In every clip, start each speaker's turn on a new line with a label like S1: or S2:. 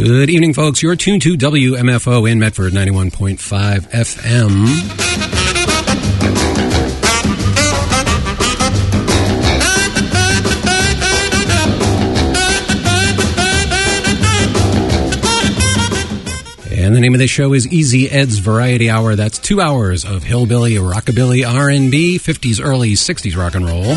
S1: Good evening, folks. You're tuned to WMFO in Medford, 91.5 FM. And the name of this show is Easy Ed's Variety Hour. That's 2 hours of hillbilly, rockabilly, R&B, 50s, early 60s rock and roll.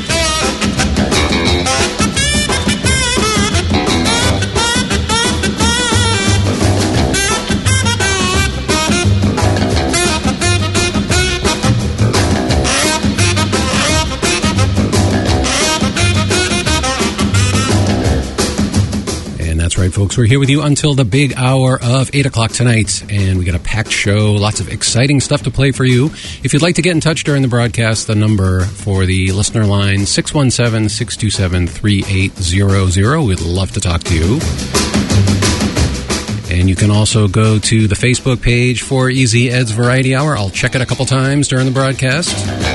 S1: That's right, folks. We're here with you until the big hour of 8 o'clock tonight, and we got a packed show, lots of exciting stuff to play for you. If you'd like to get in touch during the broadcast, the number for the listener line, 617-627-3800. We'd love to talk to you. And you can also go to the Facebook page for Easy Ed's Variety Hour. I'll check it a couple times during the broadcast.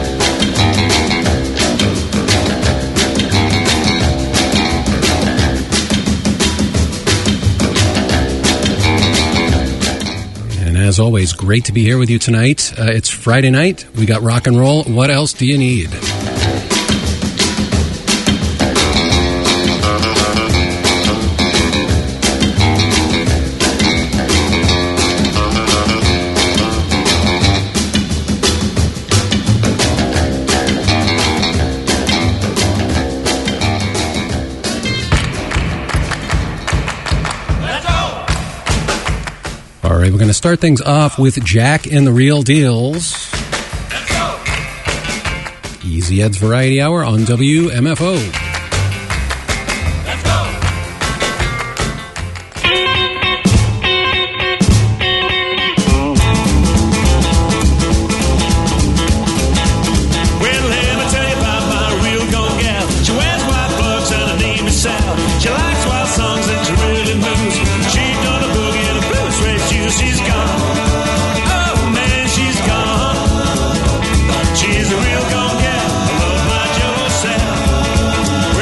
S1: As always, great to be here with you tonight. It's Friday night. We got rock and roll. What else do you need? All right, we're going to start things off with Jack and the Real Deals. Let's go. Easy Ed's Variety Hour on WMFO.
S2: She's a real gone gal, I love my Joe Sal.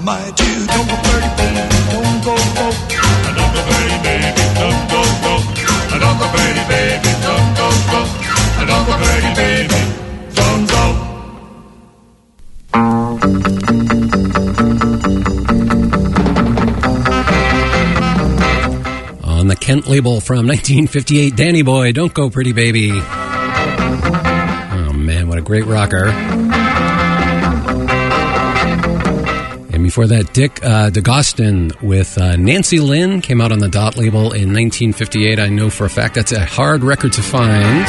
S2: dynamite you. Don't go birdie, baby, don't go, go. Don't go birdie, baby, don't go, go. Don't go birdie, baby, don't go, go. Don't go birdie, baby, don't go.
S1: On the Kent label from 1958, Danny Boy, Don't Go Pretty Baby. Oh man, what a great rocker. And before that, Dick DeGostin with Nancy Lynn came out on the Dot label in 1958. I know for a fact that's a hard record to find.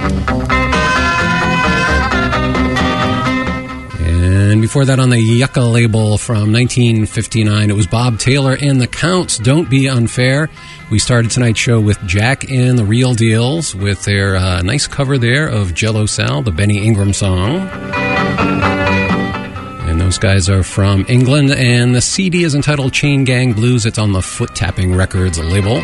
S1: And before that, on the Yucca label from 1959, it was Bob Taylor and the Counts, Don't Be Unfair. We started tonight's show with Jack and the Real Deals with their nice cover there of Jello Sal, the Benny Ingram song. And those guys are from England, and the CD is entitled Chain Gang Blues. It's on the Foot Tapping Records label.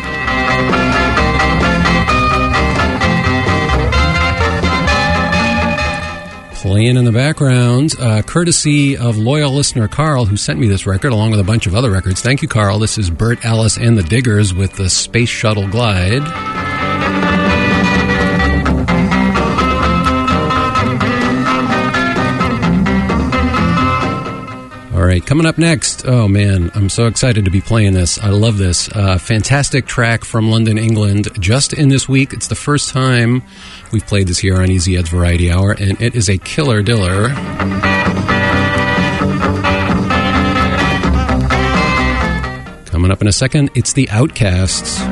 S1: Playing in the background, courtesy of loyal listener Carl, who sent me this record along with a bunch of other records. Thank you, Carl. This is Burt Ellis and the Diggers with the Space Shuttle Glide. All right, coming up next, oh man, I'm so excited to be playing this. I love this. Fantastic track from London, England, just in this week. It's the first time we've played this here on Easy Ed's Variety Hour, and it is a killer diller. Coming up in a second, it's the Outcasts.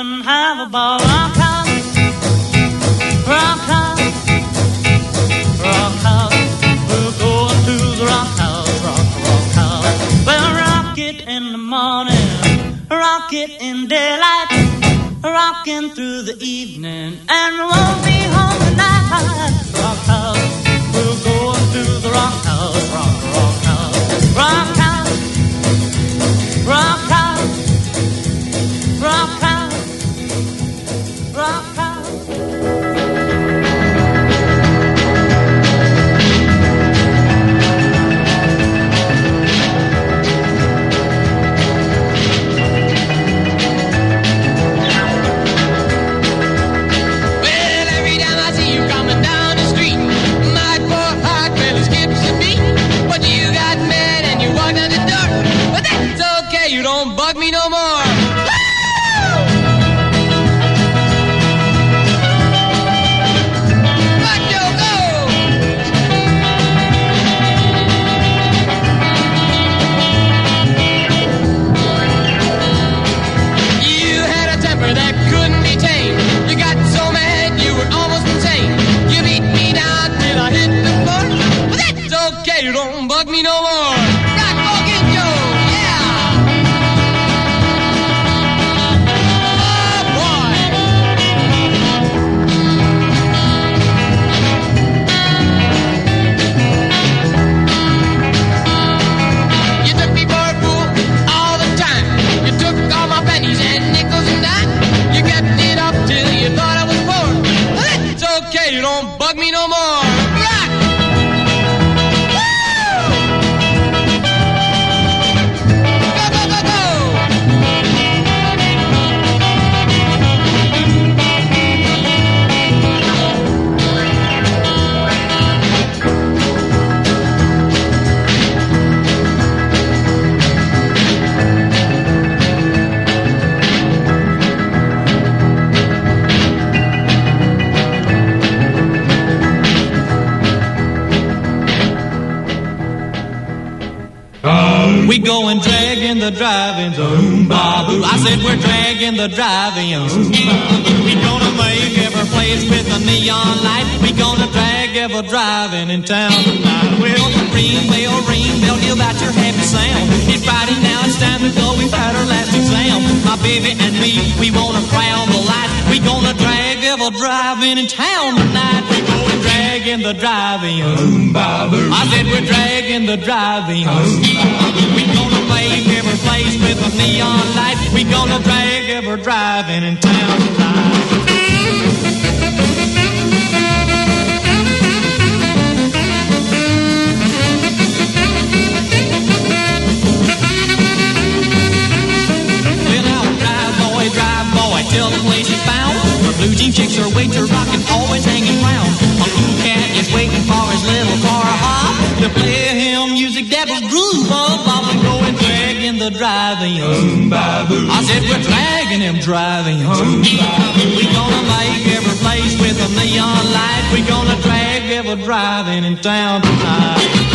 S3: and have a ball. Rock house, rock house, rock house. We're going to the rock house, rock house. We'll rock it in the morning, rock it in daylight, rocking through the evening, and we won't be home tonight. Rock house, we're going to the rock house, rock house, rock house, rock house, rock house, rock house.
S4: You don't bug me no more. You had a temper that couldn't be tamed. You got so mad you were almost insane. You beat me down till I hit the floor. But that's okay, you don't bug me no more. Rock Morgan Joe, yeah. You don't bug me no more. Rock! Go, go, go, go!
S5: We going dragging the drive-ins, boo. I said we're dragging the drive-ins. We gonna make every place with a neon light. We gonna drag every drive-in in town tonight. Well, ring bell, give out your happy sound. It's Friday now, it's time to go. We've had our last exam. My baby and me, we wanna crown the light. We gonna drag every drive-in in town tonight. We going dragging the drive-in. I said we're dragging the drive-in. We gonna make every place with a neon light. We gonna drag every drive-in in town tonight. Well, now drive boy, tell the place you're bound. The blue jean chicks are way too rockin', always hanging round. A cool cat is waiting for his little car hop to play him music that will groove up. I'm going dragging the drive-in. I said we're dragging him driving. We gonna make every place with a neon light. We gonna drag every drive-in in town tonight.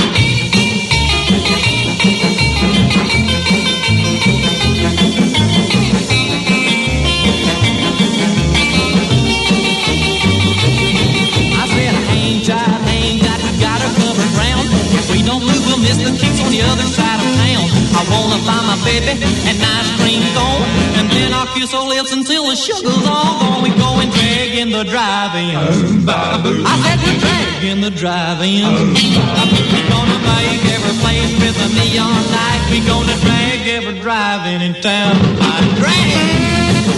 S5: Miss the kicks on the other side of town. I wanna buy my baby an ice cream cone, and then I'll kiss her lips until the sugar's all gone. We going dragging the drive-in. I said we're dragging the drive-in. We gonna make every place with a neon light. We gonna drag every drive-in in town. Drag.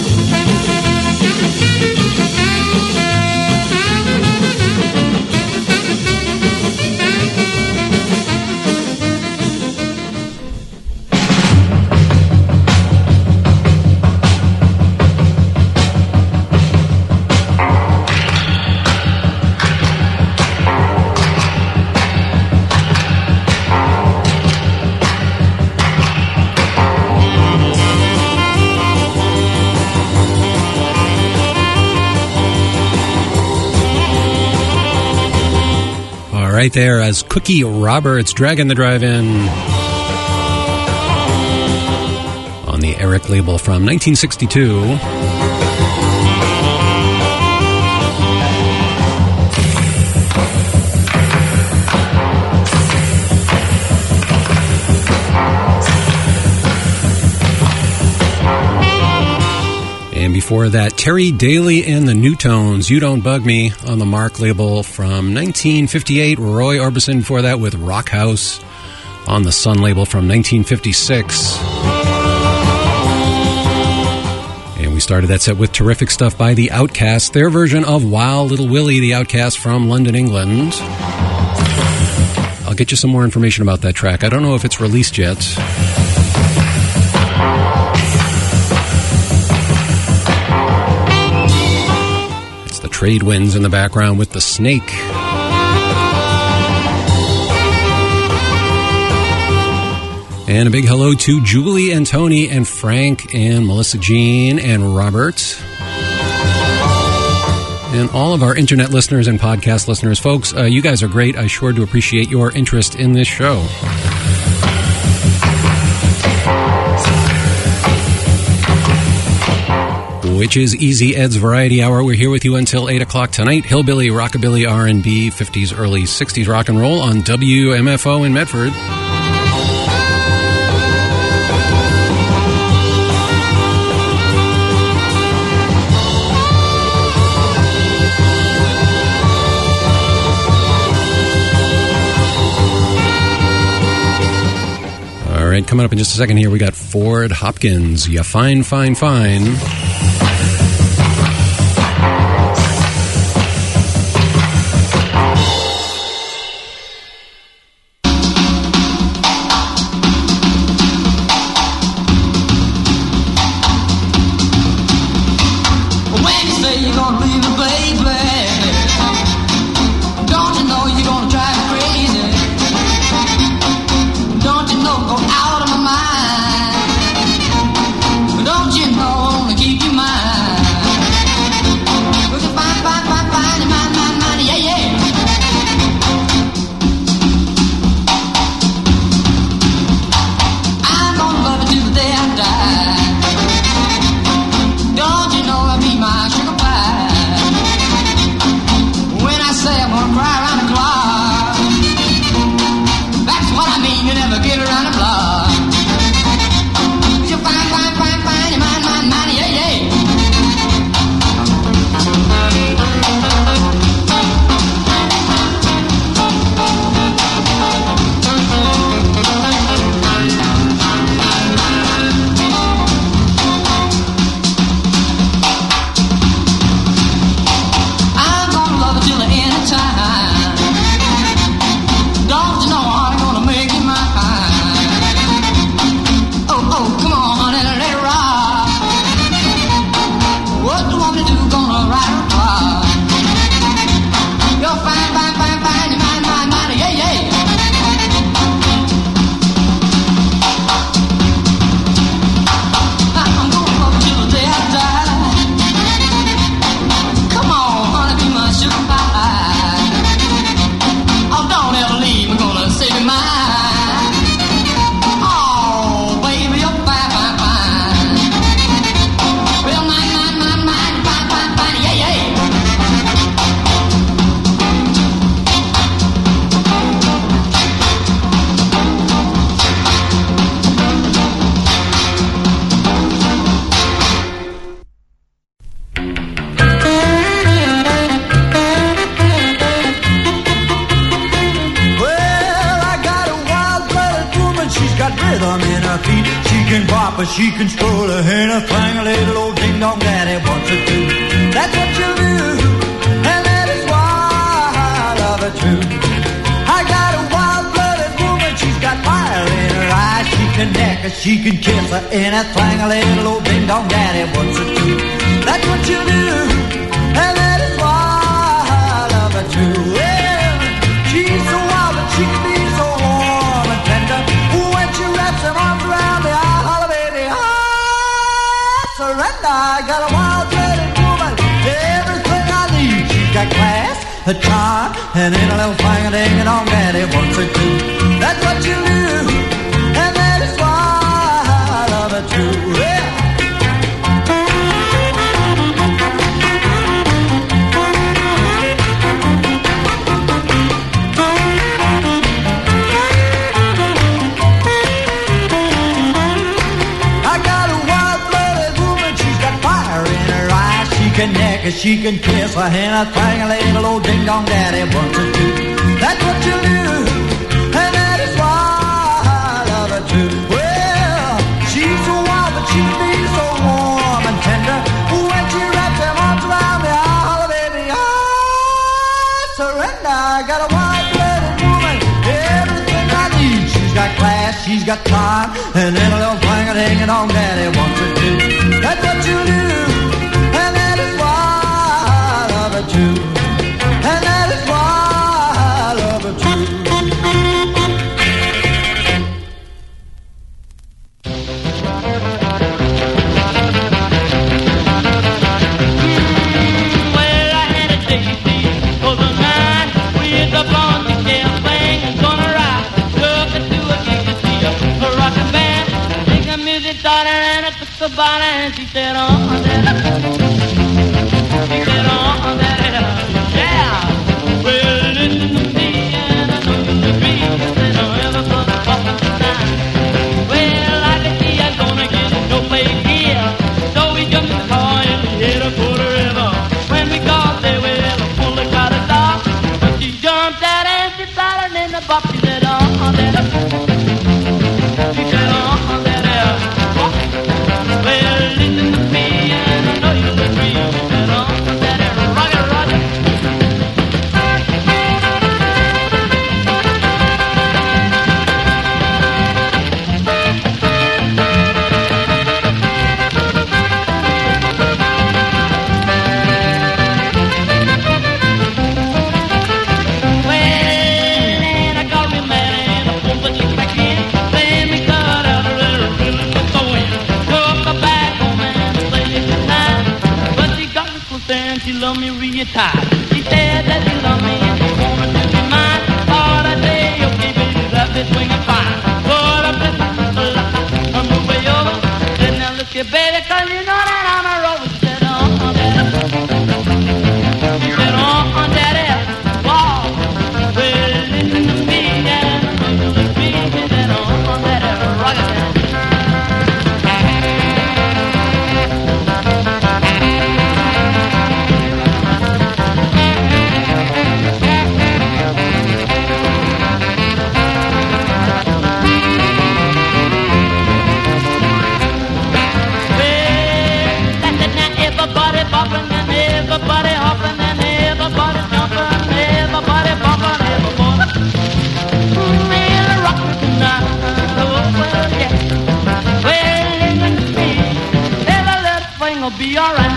S1: Right there as Cookie Roberts dragging the drive-in on the Eric label from 1962. before that, Terry Daly and the Newtones, You Don't Bug Me, on the Mark label from 1958. Roy Orbison before that with Rock House on the Sun label from 1956. And we started that set with terrific stuff by The Outcast, their version of Wild Little Willie, The Outcast from London, England. I'll get you some more information about that track. I don't know if it's released yet. It's the Trade Winds in the background with The Snake. And a big hello to Julie and Tony and Frank and Melissa Jean and Robert. And all of our internet listeners and podcast listeners. Folks, you guys are great. I sure do appreciate your interest in this show. Which is Easy Ed's Variety Hour. We're here with you until 8 o'clock tonight. Hillbilly, Rockabilly, R&B, 50s, early 60s rock and roll on WMFO in Medford. All right, coming up in just a second here, we got Ford Hopkins. Ya fine, fine, fine.
S6: She can stroll a hen, a thang, a little old ding-dong daddy wants her to. That's what she'll do, and that is why I love her too. I got a wild-blooded woman, she's got fire in her eyes. She can neck her, she can kiss her, and a thang, a little old ding-dong daddy wants her to. That's what she'll do, and that is why I love her too. Well, she's so wild and she can be so warm and tender. When she wraps her arms around me, I holler, baby, surrender. I got a wild-blooded woman, everything I need. She's got class, a charm, and in a little thing-a-ding-a on daddy wants her to. That's what you do, and that is why I love her too. Yeah. I got a wild-blooded woman, she's got fire in her eyes. can neck her, she can kiss her, anything a little old ding-dong daddy wants her to. That's what you do, and that is why I love her too. Well, she's so wild, but she feels so warm and tender. When she wraps them arms around me, I holler, baby, I surrender. I got a white-blooded woman, everything I need. She's got class, she's got time, and then a little thing of hanging on daddy wants her to. That's what you do, and that is why I love her too. And that is why I love her too.
S3: Well, I had a daisy for the night with a blonde camping and gonna rock. Took her to a gig to see a rockin' band. Sing the music started and I took the bottle and she said, oh, that. She said, oh, that. Yeah. Well, listen to me and I know you'll agree. I said, oh, ever for the fucking tonight. Well, I can see I'm gonna get no place here. So we jumped in the car and we hit a quarter river. When we got there, well, the full got a dog. But she jumped out and she started in the box. She said, oh, that. She said, oh, that. Well, listen to me and I know you'll agree. She said, oh, that. Roger, Roger. Well, I got me mad and I pulled the chick back in. Then we cut out a little bit of wind. Took her back home and played goodnight. But she got me close and she loved me real tight. She said that she loved me and she wanted to be mine. Thought I'd say, okay, baby, love this swinging fine. Put up this on the way over. Said, now look here, baby, 'cause you know that I'm a rover. She said, oh, daddy. She said, oh, daddy. Wow. Well, listen to me and I know you'll agree. She said, oh, daddy, rock it. That's it now, everybody bopping and everybody hopping and everybody jumping and everybody bumping, everybody. Well, rockin' tonight, oh, well, yeah. Well, listen to me, every little thing will be alright.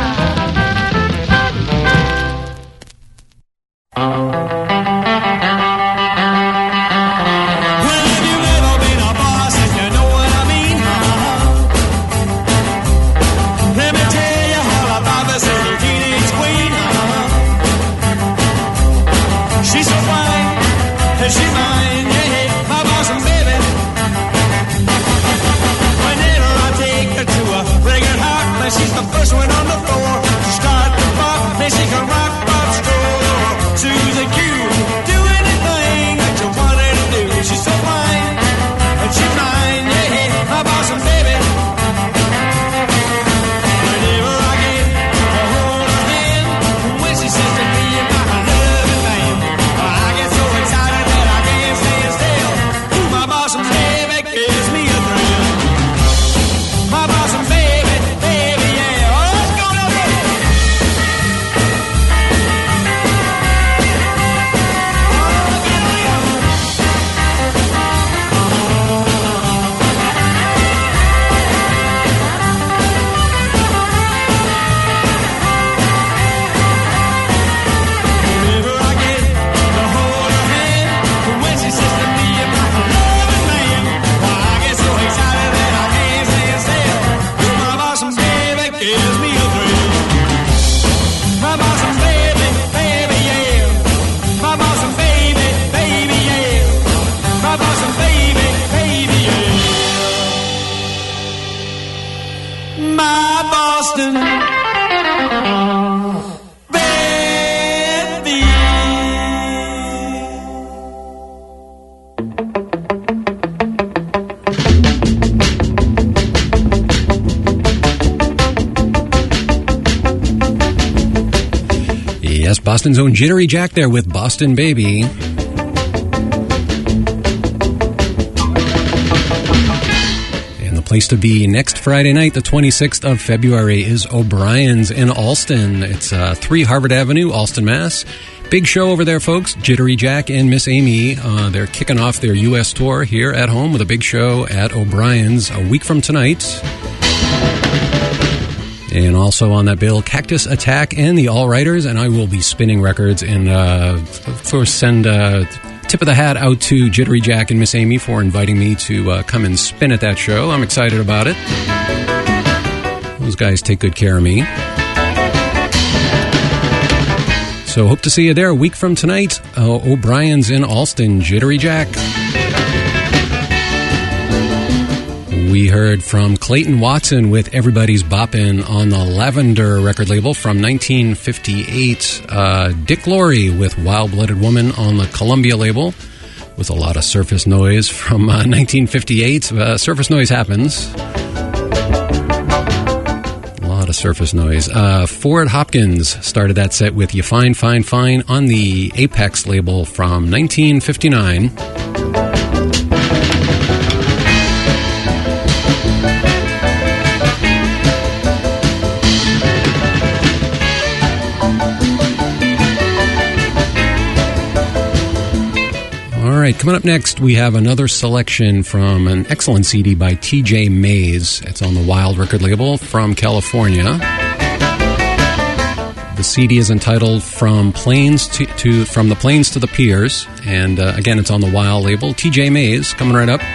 S5: Well, if you've ever been a boss and you know what I mean, let me tell you all about this little teenage queen. She's so fine and she's mine, yeah, my boss and baby. Whenever I take her to a regular heart, she's the first one on the
S1: Yes, Boston's own Jittery Jack there with Boston Baby. And the place to be next Friday night, the 26th of February, is O'Brien's in Allston. It's 3 Harvard Avenue, Allston, Mass. Big show over there, folks. Jittery Jack and Miss Amy. They're kicking off their U.S. tour here at home with a big show at O'Brien's a week from tonight. And also on that bill, Cactus Attack and the All Writers. And I will be spinning records and, of course, send a tip of the hat out to Jittery Jack and Miss Amy for inviting me to come and spin at that show. I'm excited about it. Those guys take good care of me. So hope to see you there a week from tonight. O'Brien's in Allston, Jittery Jack. We heard from Clayton Watson with Everybody's Boppin' on the Lavender record label from 1958. Dick Laurie with Wild-Blooded Woman on the Columbia label with a lot of Surface Noise from 1958. Surface Noise happens. Of Surface Noise. Ford Hopkins started that set with You Fine, Fine, Fine on the Apex label from 1959. All right, coming up next, we have another selection from an excellent CD by T.J. Mays. It's on the Wild record label from California. The CD is entitled From the Plains to the Piers, and again, it's on the Wild label. T.J. Mays coming right up.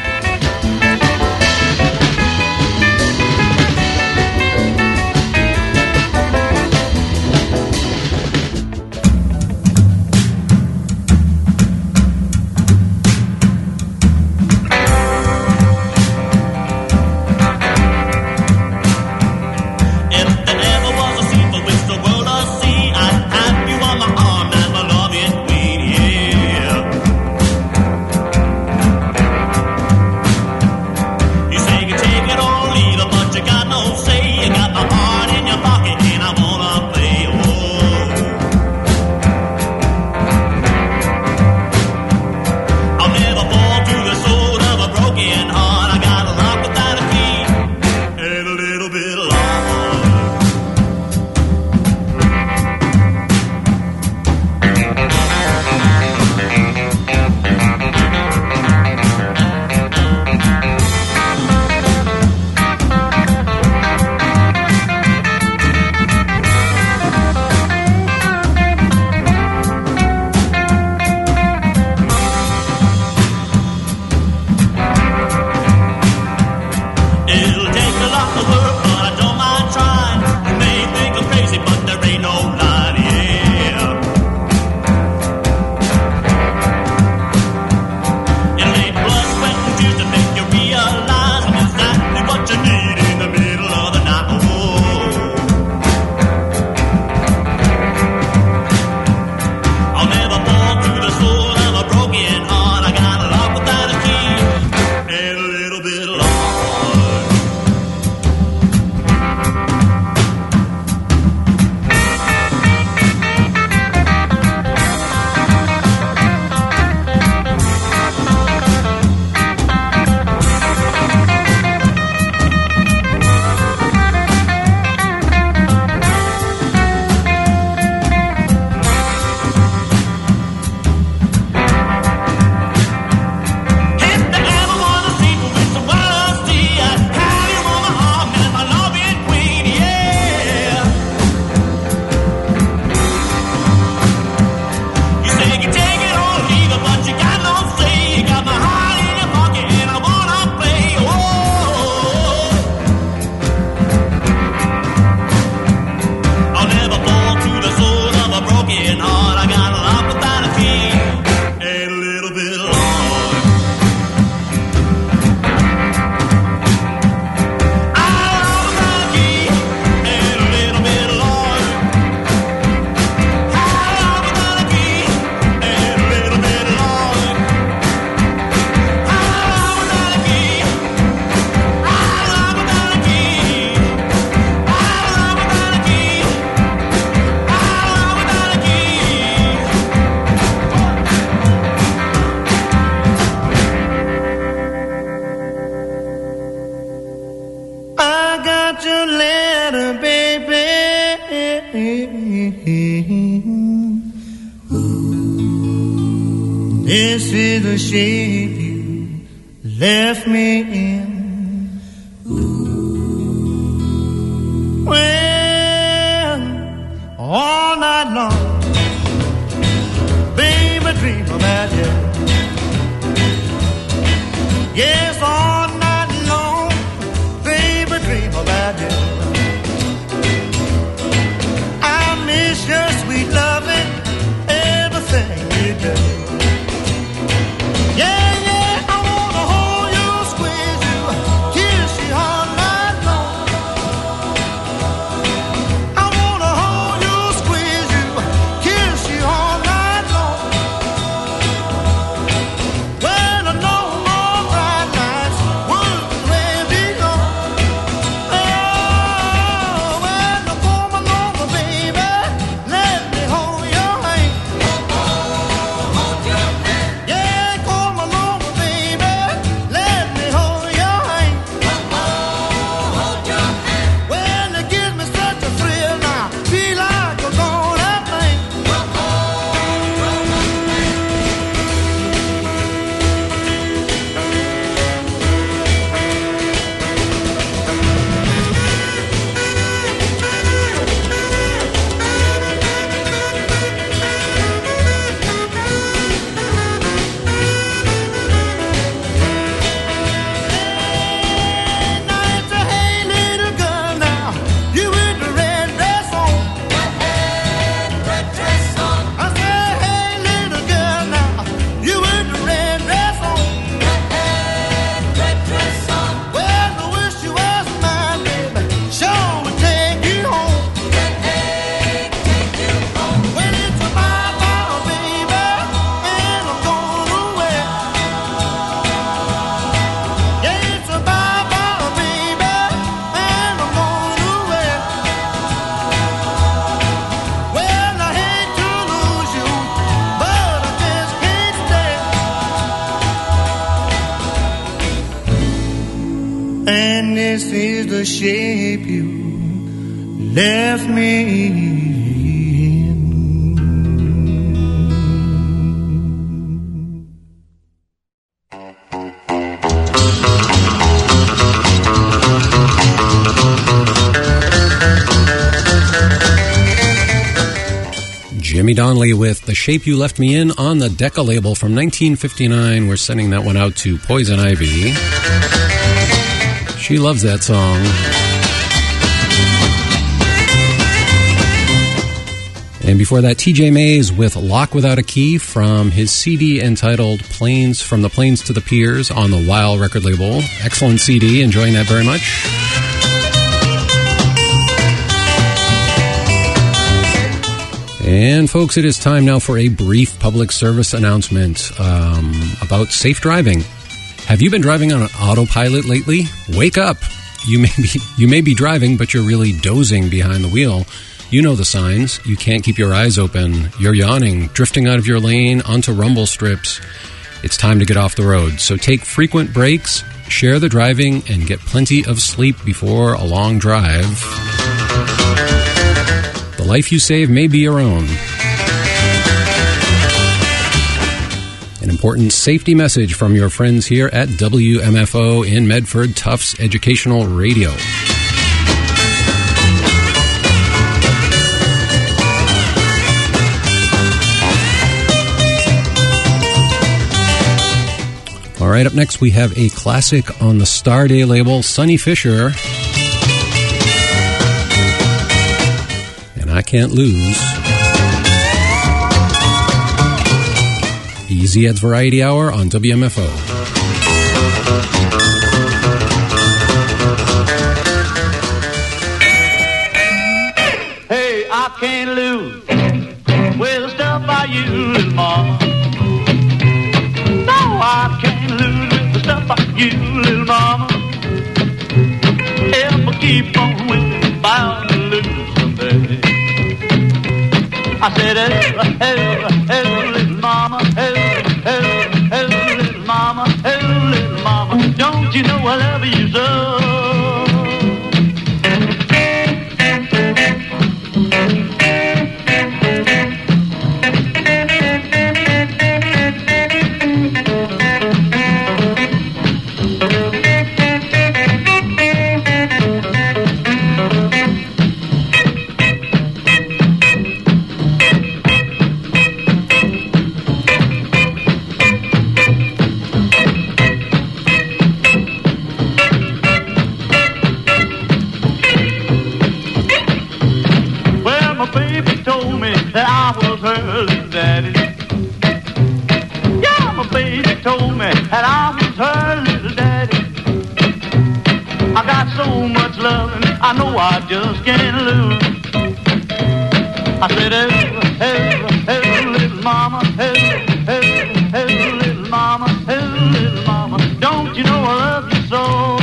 S6: This is the shape you left me in. Well, all night long, baby, dream about you. Yes, all night long, baby, dream about you. I miss your sweet loving, everything you do. Yeah, yeah, I wanna hold you, squeeze you, kiss you all night long. I wanna hold you, squeeze you, kiss you all night long. When I know more bright lights would be gone. Oh, when I come along, baby, let me hold your hand. Hold your hand. Yeah, come along, baby, let me hold your hand. Hold your hand. When it gives me such a thrill, now feel like I'm gonna think. Now it's a hey little girl now, you with the red dress on. Red dress on. I say hey little girl now, you with the red dress on. Red dress on. Well, I wish you was mine, baby. Sure would take you home. Take you home. When it's a bye-bye, baby, and I'm gone away. Yeah, it's a bye-bye, baby, and I'm gone away. Well, I hate to lose you, but I just can't stay. And this is the shape you left me in.
S1: Jimmy Donnelly with The Shape You Left Me In on the Decca label from 1959. We're sending that one out to Poison Ivy. She loves that song. And before that, TJ Mays with Lock Without a Key from his CD entitled Plains from the Plains to the Piers on the Wild record label. Excellent CD, enjoying that very much. And folks, it is time now for a brief public service announcement about safe driving. Have you been driving on an autopilot lately? Wake up! You may be driving, but you're really dozing behind the wheel. You know the signs. You can't keep your eyes open. You're yawning, drifting out of your lane onto rumble strips. It's time to get off the road. So take frequent breaks, share the driving, and get plenty of sleep before a long drive. The life you save may be your own. An important safety message from your friends here at WMFO in Medford, Tufts Educational Radio. All right, up next we have a classic on the Starday label, Sonny Fisher. And I Can't Lose. Easy Ed's Variety Hour on WMFO.
S5: Hey, I can't lose with the stuff I use, little mama. No, I can't lose with the stuff I use, little mama. If I keep on winning, bound to lose someday. I said, little mama, little mama, little mama, don't you know I love you so?
S6: baby told me that I was her little daddy. Yeah, my baby told me that I was her little daddy. I got so much loving, I know I just can't lose. I said, hey, hey, hey, little mama, hey, hey, hey, little mama, hey, little mama, don't you know I love you so?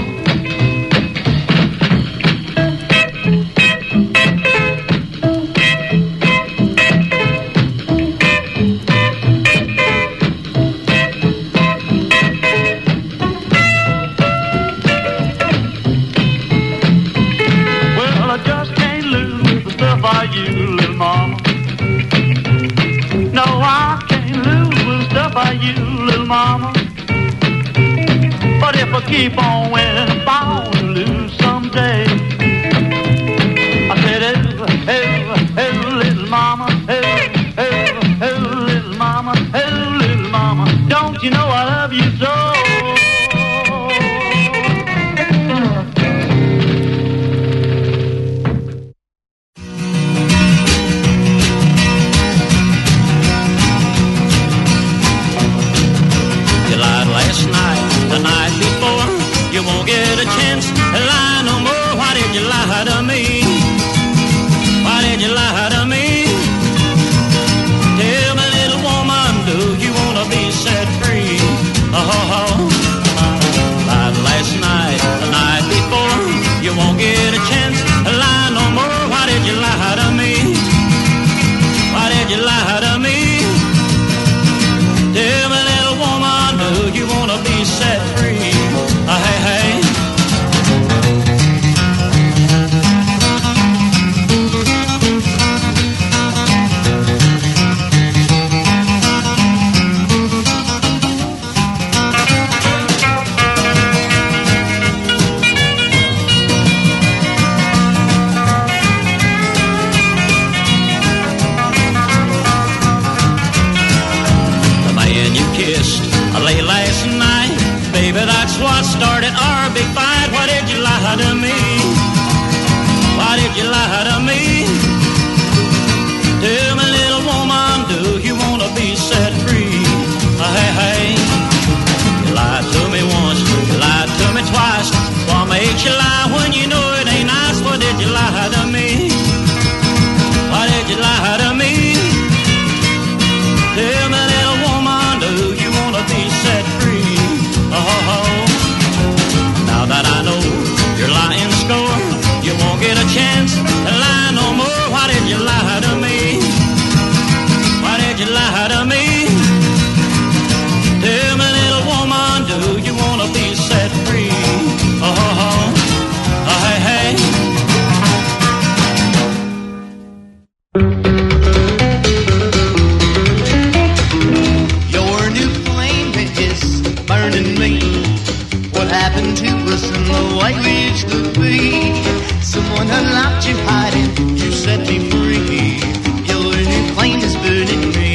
S6: You, little mama. No, I can't lose with stuff by you, little mama. But if I keep on winning, I'm bound to lose someday. I said, hey, hey, little mama, hey, hey, hey, little mama, hey, little mama, don't you know I love you so?
S5: The night before, you won't get a chance to lie no more. Why did you lie to me? Why did you lie to me? Tell me, little woman, do you want to be set free? Oh, lied last night, the night before, you won't get a chance to lie no more. Why did you lie to me? Why did you lie to me? Tell me, little woman, do you want to be set free? Hey, hey. The man you kissed late last night, baby, that's what started our big fight. Why did you lie to me? Why did you lie to me? Tell me, little woman, do you want to be set free? Hey, hey. You lied to me once, you lied to me twice. What makes you lie when you know it ain't nice? Why did you lie to me? Why did you lie to me? Tell me, little woman, do you want to be set free? Oh, now that I know you're lying score, you won't get a chance to lie no more. Why did you lie to me? Why did you lie to me? Tell me, little woman, do you want to be set free? Oh, hey, hey.
S7: Your new flame is burning me. What happened to us and the way we used to be? Someone unlocked you hiding, you set me free. Your new flame is burning me.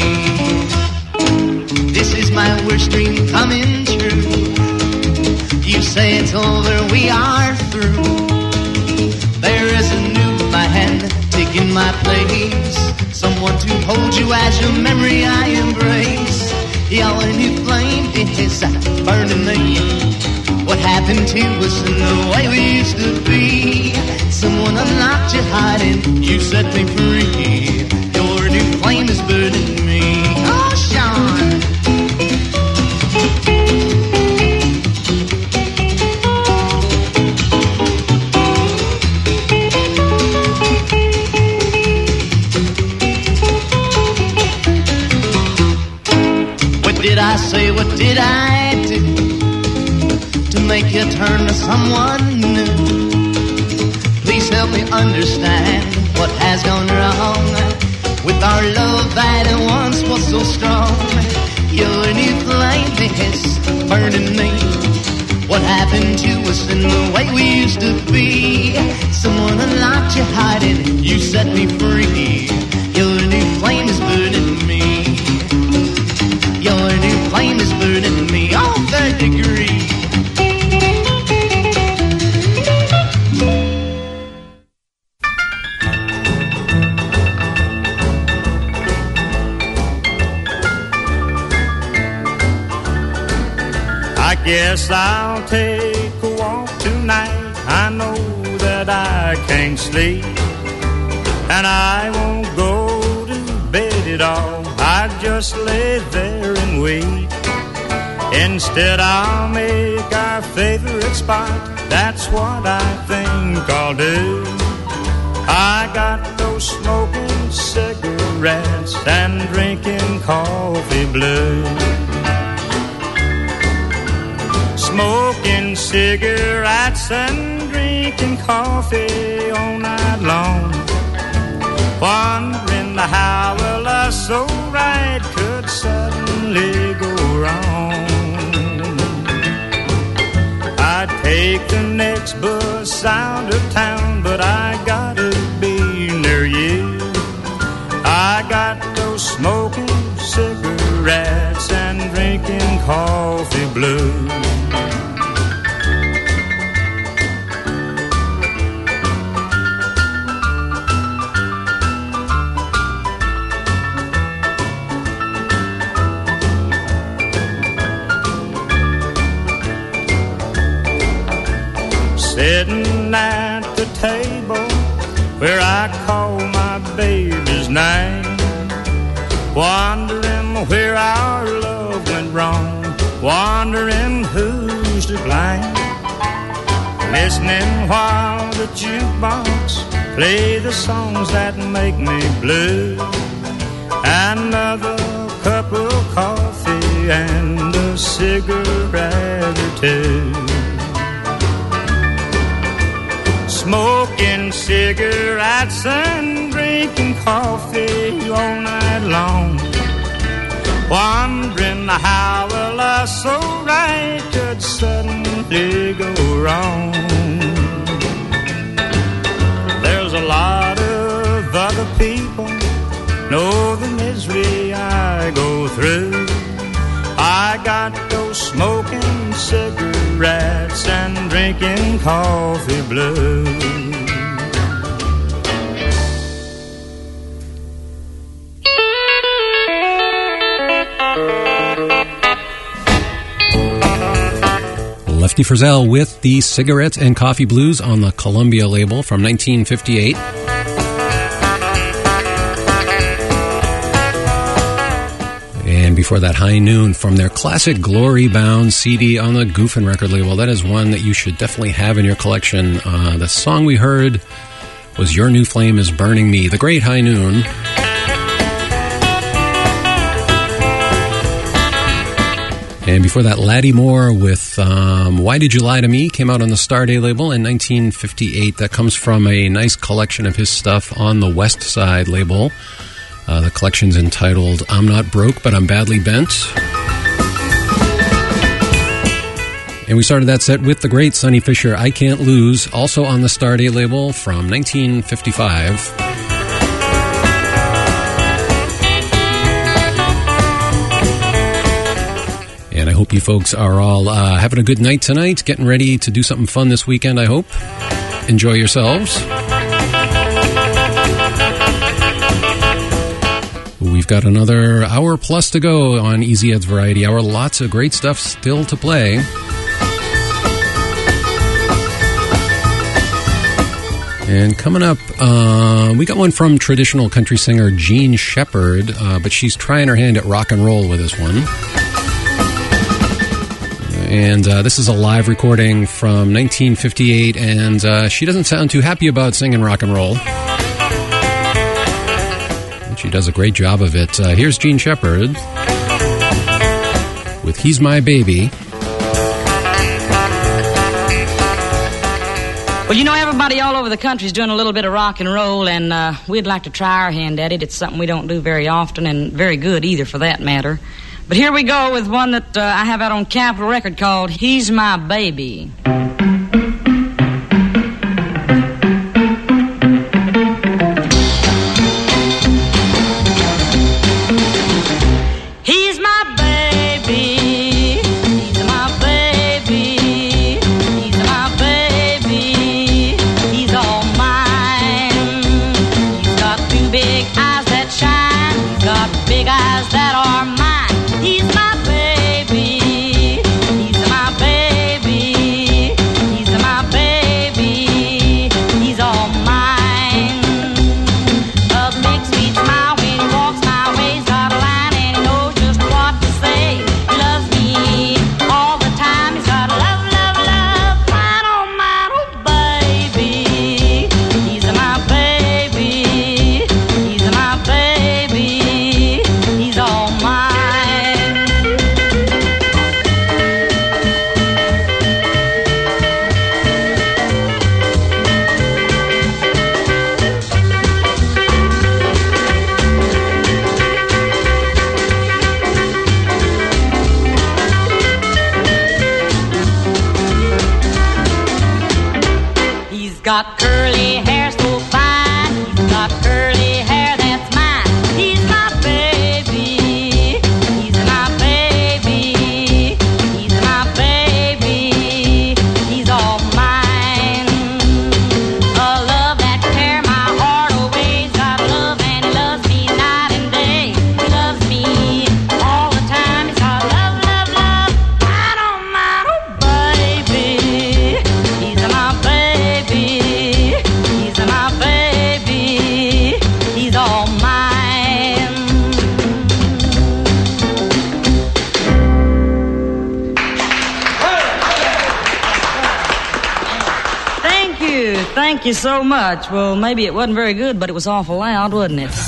S7: This is my worst dream coming true. You say it's over, we are through. There is a new man taking my place. Someone to hold you as your memory I embrace. Your new flame is burning me. What happened to us and the way we used to be? Someone unlocked you hiding, you set me free. Your new flame is burning me. Oh, Sean. What did I say? What did I do to make you turn to someone new? Please help me understand what has gone wrong with our love that at once was so strong. Your new flame is burning me. What happened to us and the way we used to be? Someone unlocked you hiding, you set me free. Your new flame is burning me. Your new flame is burning me on 3rd degree.
S8: guess I'll take a walk tonight. I know that I can't sleep, and I won't go to bed at all. I just lay there and wait. Instead I'll make our favorite spot. That's what I think I'll do. I got those smoking cigarettes and drinking coffee blue. Smoking cigarettes and drinking coffee all night long, wondering how a love so right could suddenly go wrong. I'd take the next bus out of town, but I gotta be near you. I got those smoking cigarettes and drinking coffee blue. Sitting at the table where I call my baby's name, wondering where our love went wrong, wondering who's to blame. Listening while the jukebox play the songs that make me blue. Another cup of coffee and a cigarette or two. Smoking cigarettes and drinking coffee all night long, wondering how a love so right could suddenly go wrong. There's a lot of other people know the misery I go through. I got those smoking cigarettes and drinking coffee blue.
S1: Lefty Frizzell with the Cigarettes and Coffee Blues on the Columbia label from 1958. And before that, High Noon from their classic Glory Bound CD on the Goofin' record label. That is one that you should definitely have in your collection. The song we heard was Your New Flame is Burning Me, the great High Noon. And before that, Laddie Moore with Why Did You Lie to Me came out on the Starday label in 1958. That comes from a nice collection of his stuff on the West Side label. The collection's entitled I'm Not Broke, But I'm Badly Bent. And we started that set with the great Sonny Fisher, I Can't Lose, also on the Starday label from 1955. And I hope you folks are all having a good night tonight, getting ready to do something fun this weekend, I hope. Enjoy yourselves. We've got another hour plus to go on Easy Ed's Variety Hour. Lots of great stuff still to play. And coming up, we got one from traditional country singer Jean Shepard, but she's trying her hand at rock and roll with this one. And this is a live recording from 1958, and she doesn't sound too happy about singing rock and roll. She does a great job of it. Here's Jean Shepard with He's My Baby.
S9: Well, you know, everybody all over the country is doing a little bit of rock and roll, and we'd like to try our hand at it. It's something we don't do very often, and very good either, for that matter. But here we go with one that I have out on Capitol Record called He's My Baby.
S10: Big eyes that are mine. He's my baby. He's my baby.
S9: thank you so much. Well, maybe it wasn't very good, but it was awful loud, wasn't it?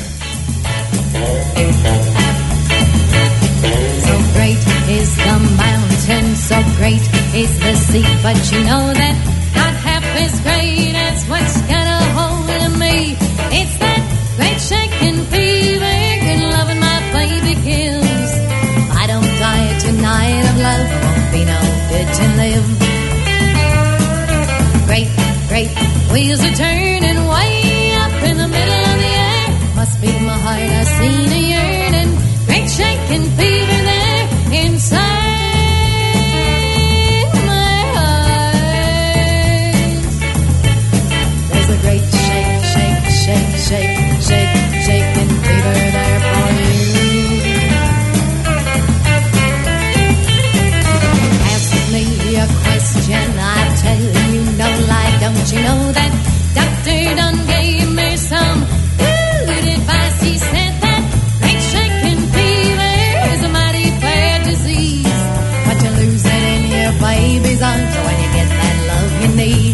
S10: So great is the mountain, so great is the sea, but you know that not half as great as what's got a hold of me. It's that great shaking fever, good loving my baby kills. If I don't die tonight of love, I won't be no good to live. Great, great wheels are turning way up in the middle of the air. Must be my heart, I've seen a yearning. Great shaking fever there inside my heart. There's a great shake, shake, shake, shake, shake, shaking fever there for you. Ask me a question, I tell you no lie. Don't you know that doctor done gave me some good advice? He said that great shaking fever is a mighty bad disease, but you lose it in your baby's arms when you get that love you need.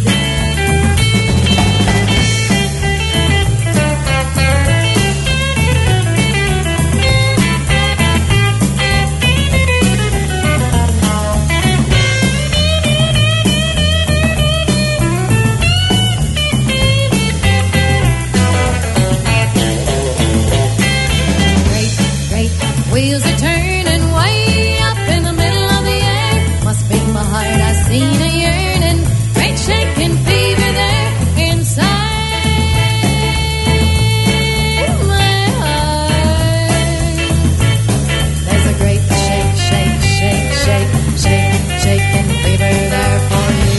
S10: Wheels are turning way up in the middle of the air. Must be my heart, I've seen a yearning. Great shaking fever there inside my heart. There's a great shake, shake, shake, shake, shake, shaking fever there for you.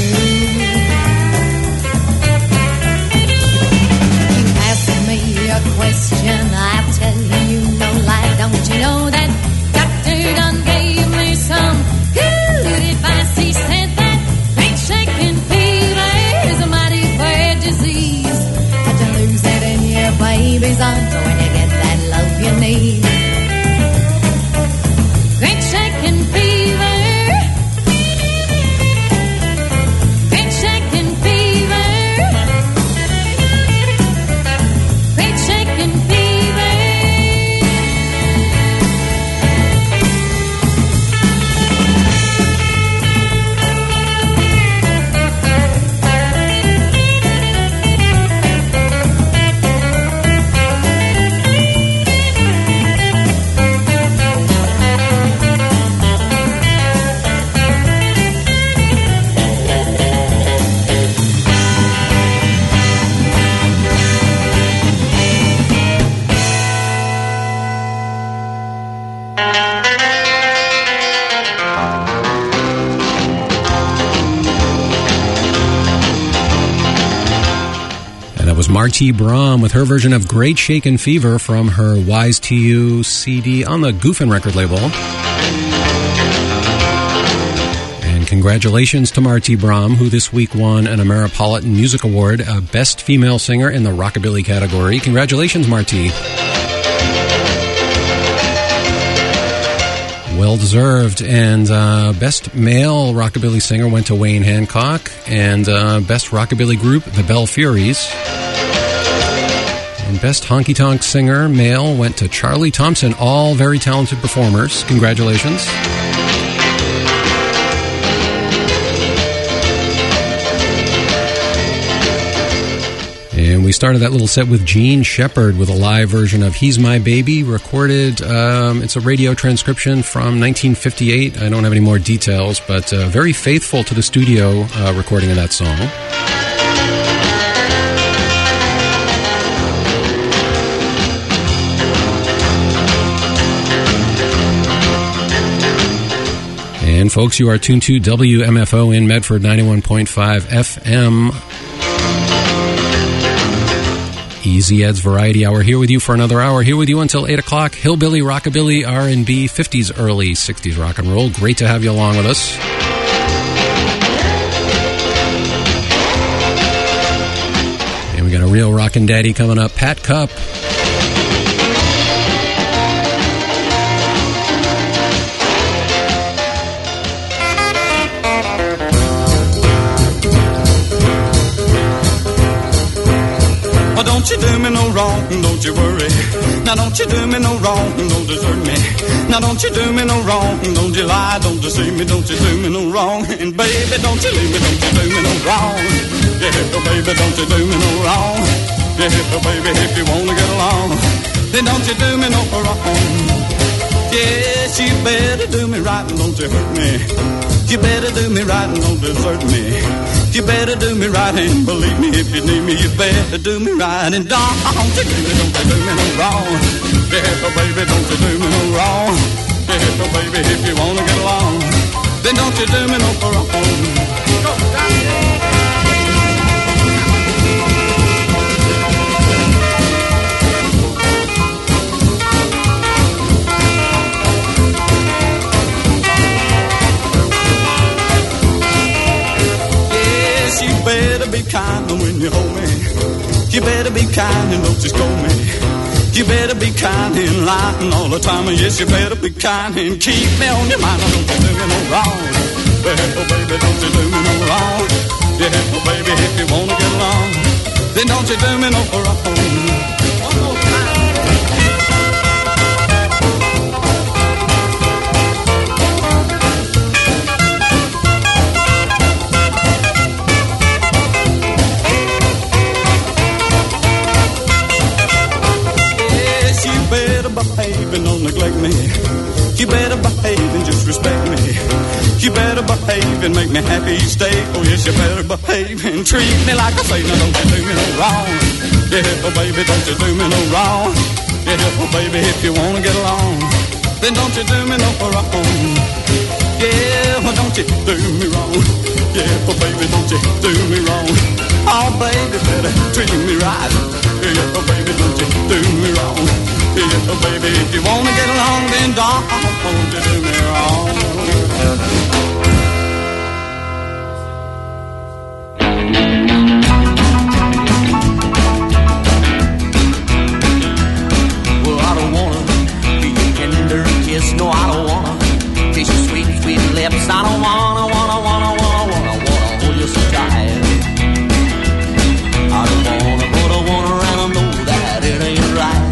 S10: You ask me a question, I tell you no lie. Don't you know that doctor done gave me some good advice? He said that great shaking fever is a mighty bad disease, but you lose it in your baby's arms when you get that love you need. Great shaking fever, great shaking fever, great shaking fever.
S1: Marty Braum with her version of Great Shakin' Fever from her Wise to You CD on the Goofin' record label. And congratulations to Marty Braum, who this week won an Ameripolitan Music Award, Best Female Singer in the Rockabilly category. Congratulations, Marty. Well deserved. And Best Male Rockabilly Singer went to Wayne Hancock. And Best Rockabilly Group, the Bell Furies. And Best Honky Tonk Singer, Male, went to Charlie Thompson. All very talented performers. Congratulations. And we started that little set with Gene Shepard with a live version of He's My Baby, recorded, it's a radio transcription from 1958. I don't have any more details, but very faithful to the studio recording of that song. And folks, you are tuned to WMFO in Medford, 91.5 FM. Easy Ed's Variety Hour, here with you for another hour, here with you until 8 o'clock. Hillbilly, Rockabilly, R&B, 50s, early 60s rock and roll. Great to have you along with us. And we got a real rockin' daddy coming up, Pat Cup.
S6: don't you do me no wrong, don't you worry. Now don't you do me no wrong, don't desert me. Now don't you do me no wrong, don't you lie, don't deceive me, don't you do me no wrong. And baby, don't you leave me, don't you do me no wrong. Yeah, baby, don't you do me no wrong. Yeah, baby, if you wanna get along, then don't you do me no wrong. Yes, you better do me right and don't you hurt me. You better do me right and don't desert me. You better do me right and believe me if you need me. You better do me right and don't you do me, don't you do me no wrong. Yeah, baby, don't you do me no wrong. Yeah, baby, if you wanna get along, then don't you do me no wrong. You better be kind when you hold me. You better be kind and don't just scold me. You better be kind and lying all the time. Yes, you better be kind and keep me on your mind. Don't you do me no wrong. Well, baby, don't you do me no wrong. Yeah, baby, if you wanna get along, then don't you do me no wrong. One more time. Behave and don't neglect me. You better behave and just respect me. You better behave and make me happy each day. Oh yes, you better behave and treat me like a saint. Now don't you do me no wrong. Yeah, oh baby, don't you do me no wrong. Yeah, oh baby, if you wanna get along, then don't you do me no wrong. Yeah, well don't you do me wrong. Yeah, oh baby, don't you do me wrong. Oh baby, better treat me right. Yeah, oh baby, don't you do me wrong. Yeah, oh baby, if you wanna get along, then don't you do me wrong. Well, I don't wanna be your tender kiss. No, I don't wanna kiss your sweet, sweet lips. I don't wanna hold you so tight. I don't wanna, but I wanna, and I know that it ain't right.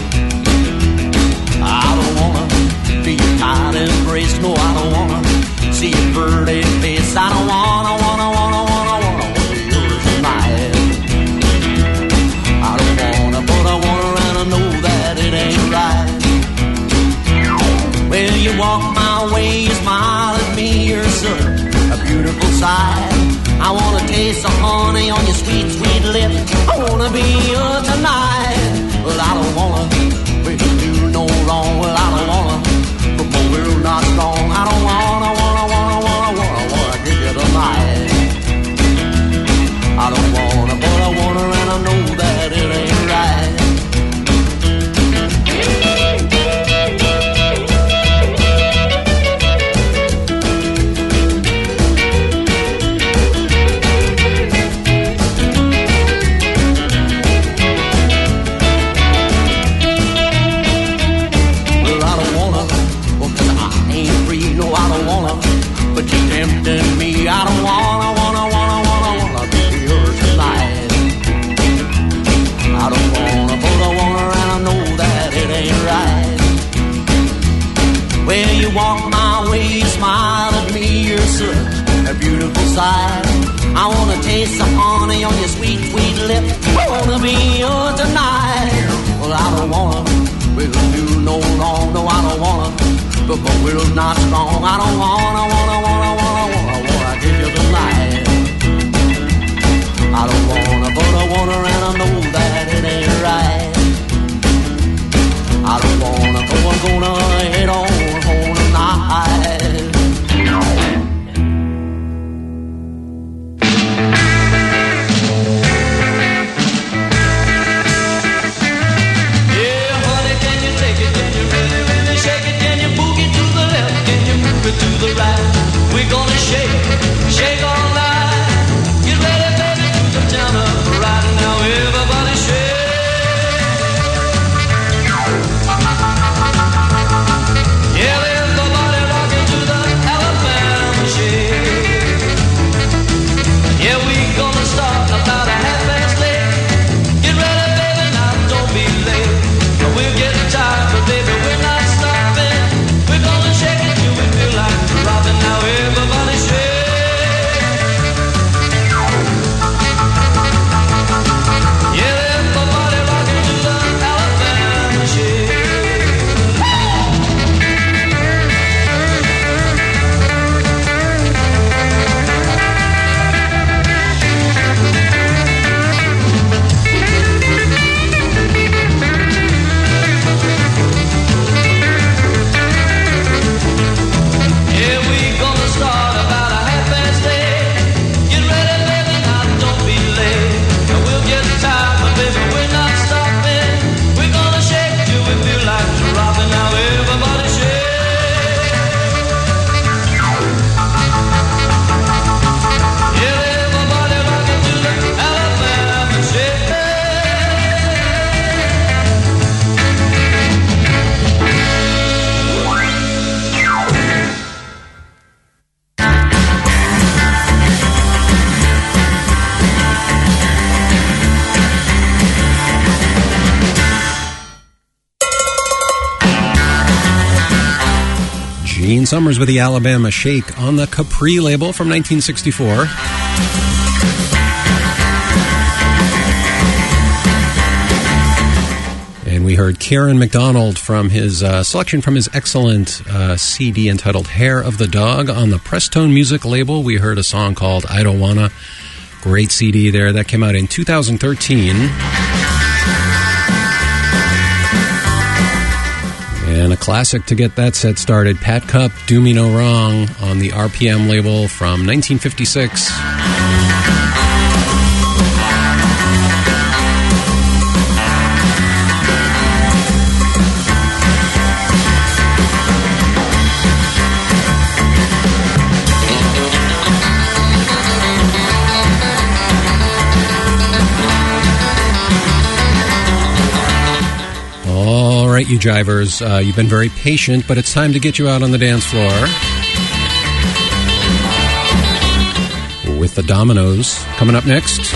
S6: I don't wanna be your kind embrace. No, I don't wanna see your pretty face. I don't wanna be yours tonight. I don't wanna, but I wanna, and I know that it ain't right. Well, you walk my way, you smile at me, you're such a beautiful sight. I wanna taste the honey on your sweet, sweet lips. I wanna be yours tonight. Well, I don't wanna do no wrong. Well, I don't wanna, but my will not strong. I don't wanna give you tonight. I don't wanna, but I wanna, and I know that it ain't right. But you're tempting me. I don't wanna be yours tonight. I don't wanna, but I wanna, and I know that it ain't right. Well, you walk my way, you smile at me, you're such a beautiful sight. I wanna taste the honey on your sweet, sweet lips. I wanna be yours tonight. Well, I don't wanna, we'll do no wrong. No, I don't wanna, but my will's not strong. I don't wanna give you the light. I don't wanna, but I wanna, and I know that it ain't right. I don't wanna, but I'm gonna head on home tonight. Yeah, honey, can you take it? Can you really, really shake it? Can you boogie to the left? Can you move it to the right? We're gonna shake all night. Get ready, baby, to turn up right now. Everybody shake.
S1: Gene Summers with the Alabama Shake on the Capri label from 1964. And we heard Kieran McDonald from his selection from his excellent CD entitled Hair of the Dog on the Prestone Music label. We heard a song called I Don't Wanna. Great CD there. That came out in 2013. And a classic to get that set started, Pat Cup, Do Me No Wrong on the RPM label from 1956. All right, you jivers, you've been very patient, but it's time to get you out on the dance floor with the Dominoes coming up next.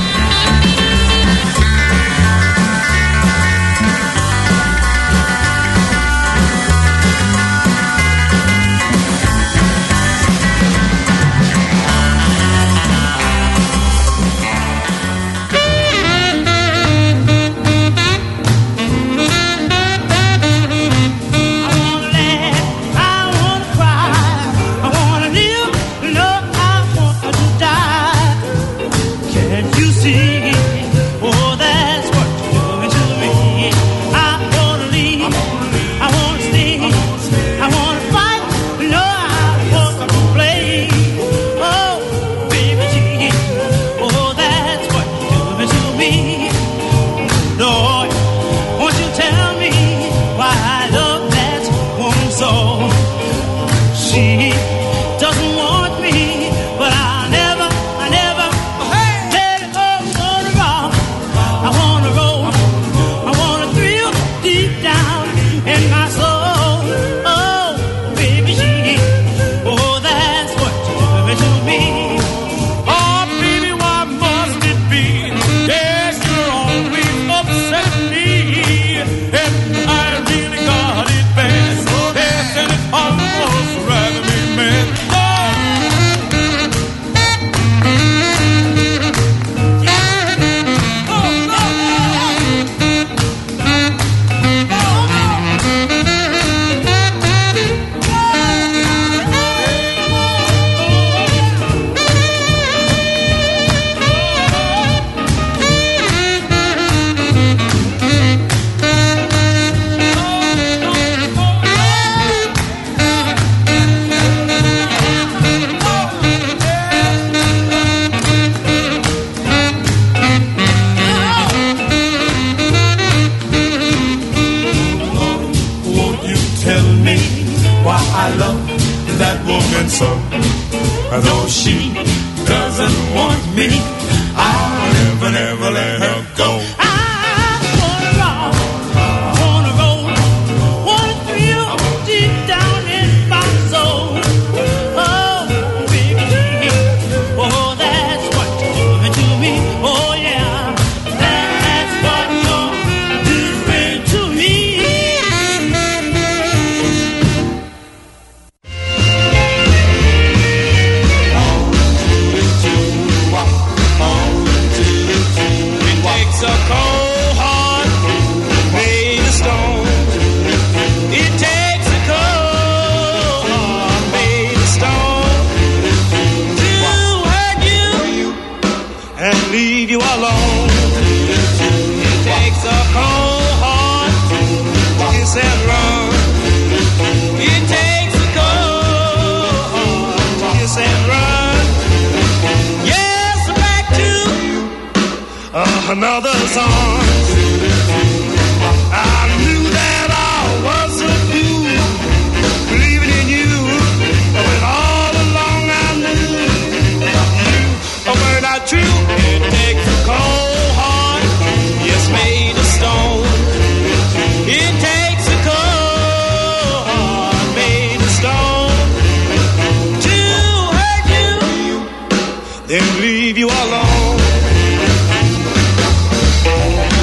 S2: Then leave you alone.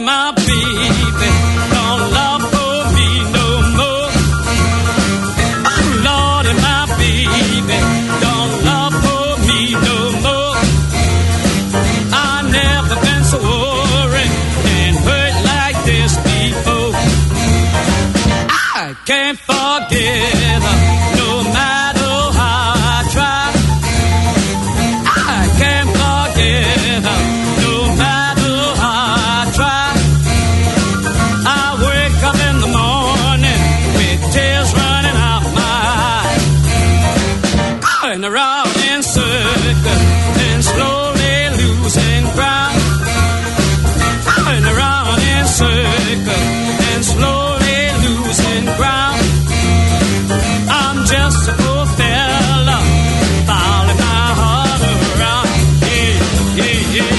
S5: my baby don't love for me no more. Oh, Lordy, my baby don't love for me no more. I never been so worried and hurt like this before. I can't forget her, no matter how I try. I can't forget her, no matter how I try. I wake up in the morning with tears running out my eyes, going around in circles and slowly losing ground, going around in circles and slowly losing ground. I'm just a poor fella, falling my heart around. Yeah, yeah, yeah,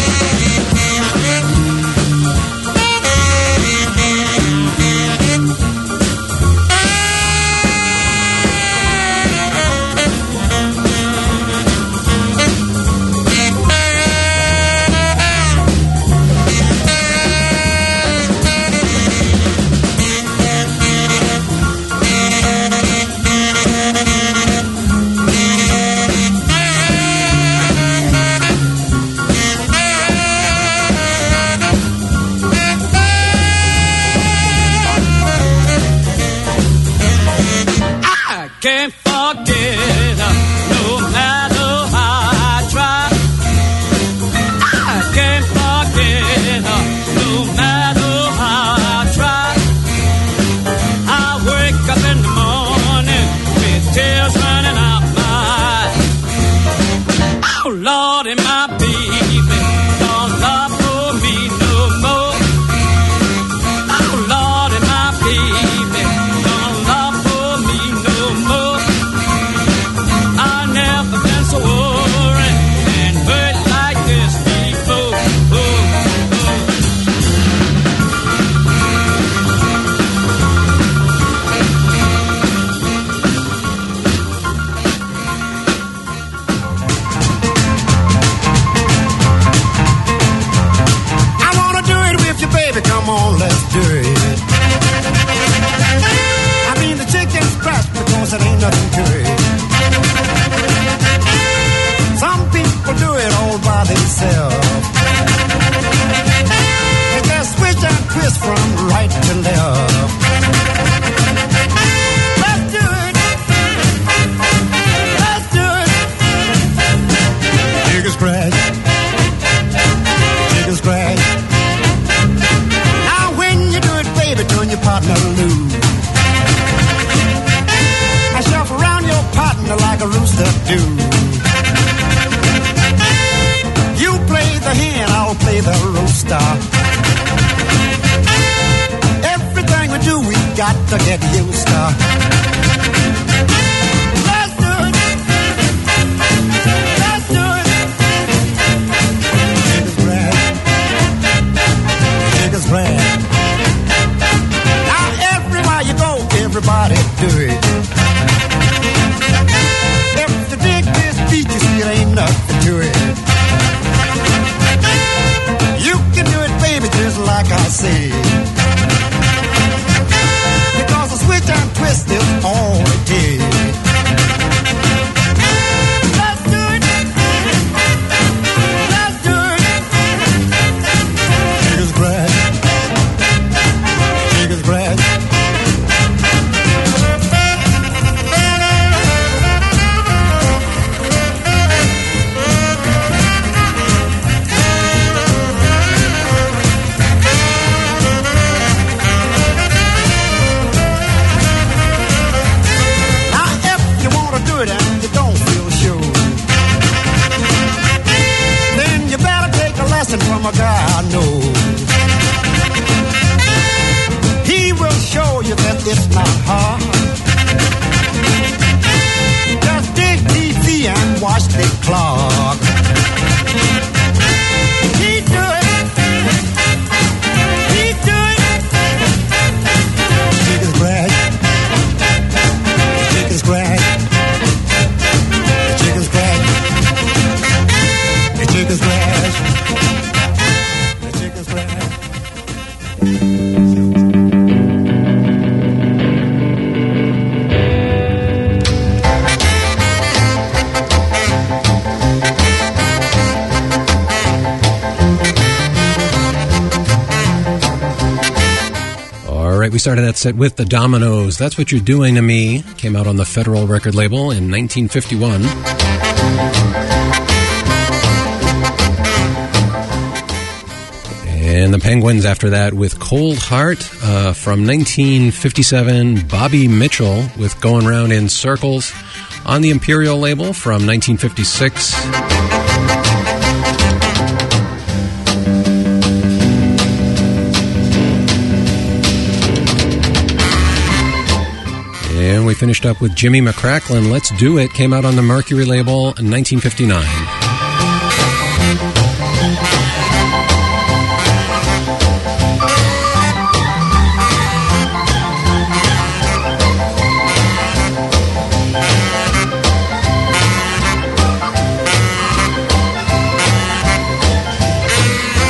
S5: can't forget her, no matter how I try. I can't forget her, no matter how I try. I wake up in the morning with tears running out my eyes. Oh, Lordy, my baby don't love for me no more. Oh, Lordy, my baby don't love for me no more. I never been so worried and hurt like this before. Oh, oh.
S11: I wanna do it with you, baby. Come on, let's do it. I mean the chicken scratch because it ain't nothing to it. Some people do it all by themselves. They just switch and twist from right to left. Let's do it. Let's do it. Chicken scratch. Chicken scratch. Now when you do it, baby, turn your partner loose. I shuffle around your partner like a rooster do. You play the hen, I'll play the rooster. Everything we do, we got to get used to. Let's do it. Let's do it. Chicken scratch. Chicken scratch. Now everywhere you go, everybody do it. If you dig this beat, you see it ain't nothing to it. You can do it, baby, just like I say. Because the switch and twist is all it takes. Let's do it. Let's do it. Chicken scratch. Chicken scratch.
S1: right, we started that set with the Dominoes. That's What You're Doing to Me. Came out on the Federal record label in 1951. And the Penguins after that with Cold Heart from 1957. Bobby Mitchell with Going Round in Circles on the Imperial label from 1956. And we finished up with Jimmy McCracklin, Let's Do It, came out on the Mercury label in 1959. All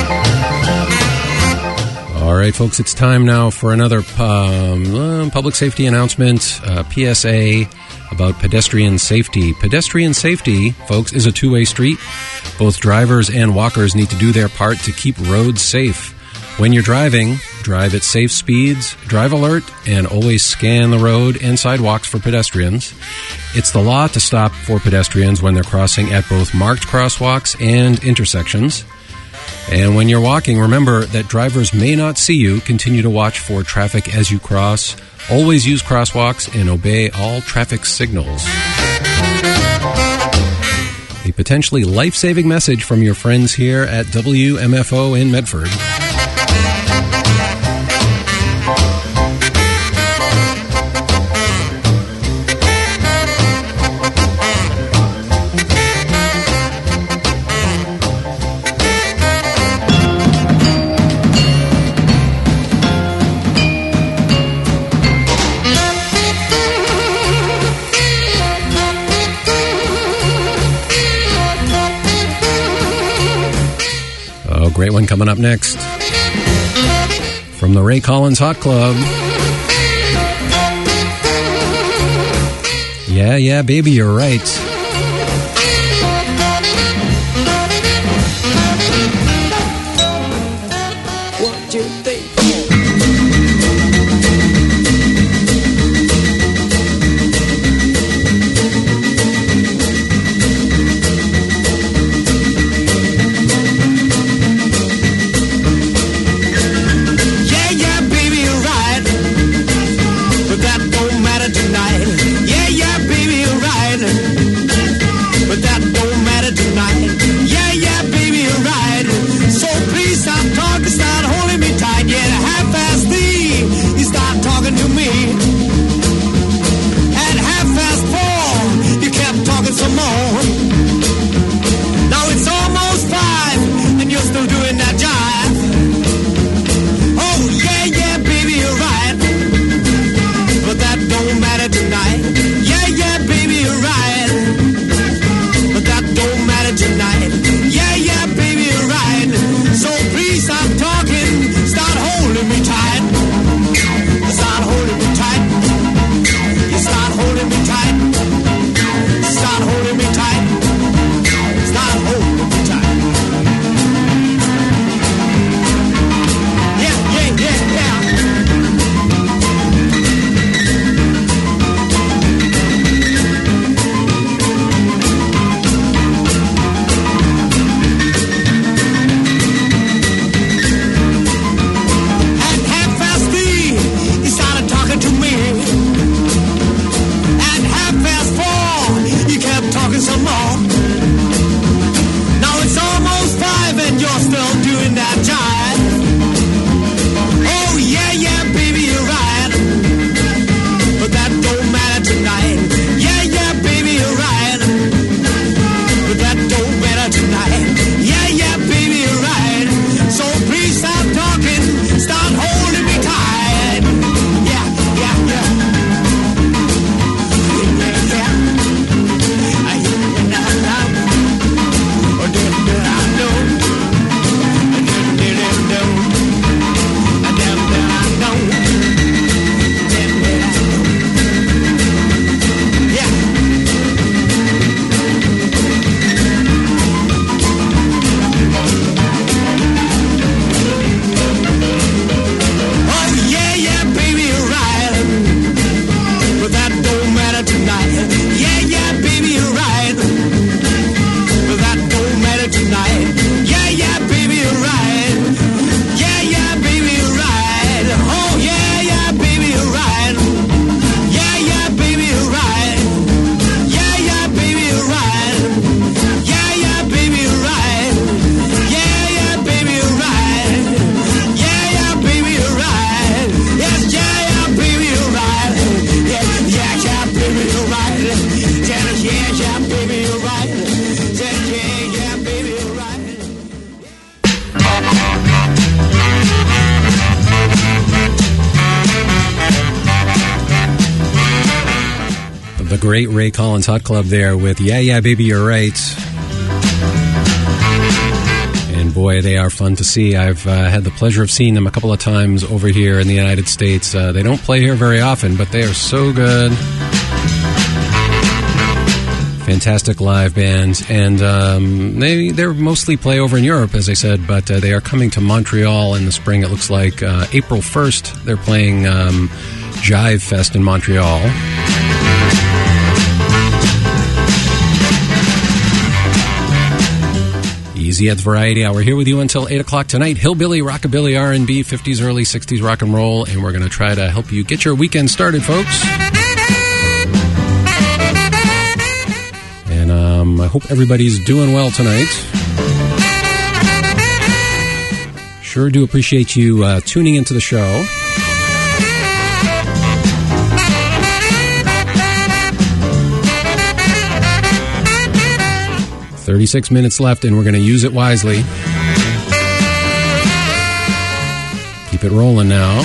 S1: right, folks, it's time now for another public safety announcement, PSA about pedestrian safety. Pedestrian safety, folks, is a two-way street. Both drivers and walkers need to do their part to keep roads safe. When you're driving, drive at safe speeds, drive alert, and always scan the road and sidewalks for pedestrians. It's the law to stop for pedestrians when they're crossing at both marked crosswalks and intersections. And when you're walking, remember that drivers may not see you. Continue to watch for traffic as you cross. Always use crosswalks and obey all traffic signals. A potentially life-saving message from your friends here at WMFO in Medford. Great one coming up next. From the Ray Collins Hot Club. Yeah, baby, you're right.
S12: One, two, three.
S11: Yeah, baby, you're right. So please stop talking, start holding me tight. Yeah, have
S1: great Ray Collins Hot Club there with Yeah, Yeah, Baby, You're Right. And boy, they are fun to see. I've had the pleasure of seeing them a couple of times over here in the United States. They don't play here very often, but they are so good. Fantastic live band. And they're mostly play over in Europe, as I said, but they are coming to Montreal in the spring. It looks like April 1st. They're playing Jive Fest in Montreal. Easy Ed's Variety Hour here with you until 8 o'clock tonight. Hillbilly, rockabilly, R&B, 50s, early 60s rock and roll, and we're going to try to help you get your weekend started, folks. And I hope everybody's doing well tonight. Sure do appreciate you tuning into the show. "36 minutes left, and we're going to use it wisely. Keep it rolling now.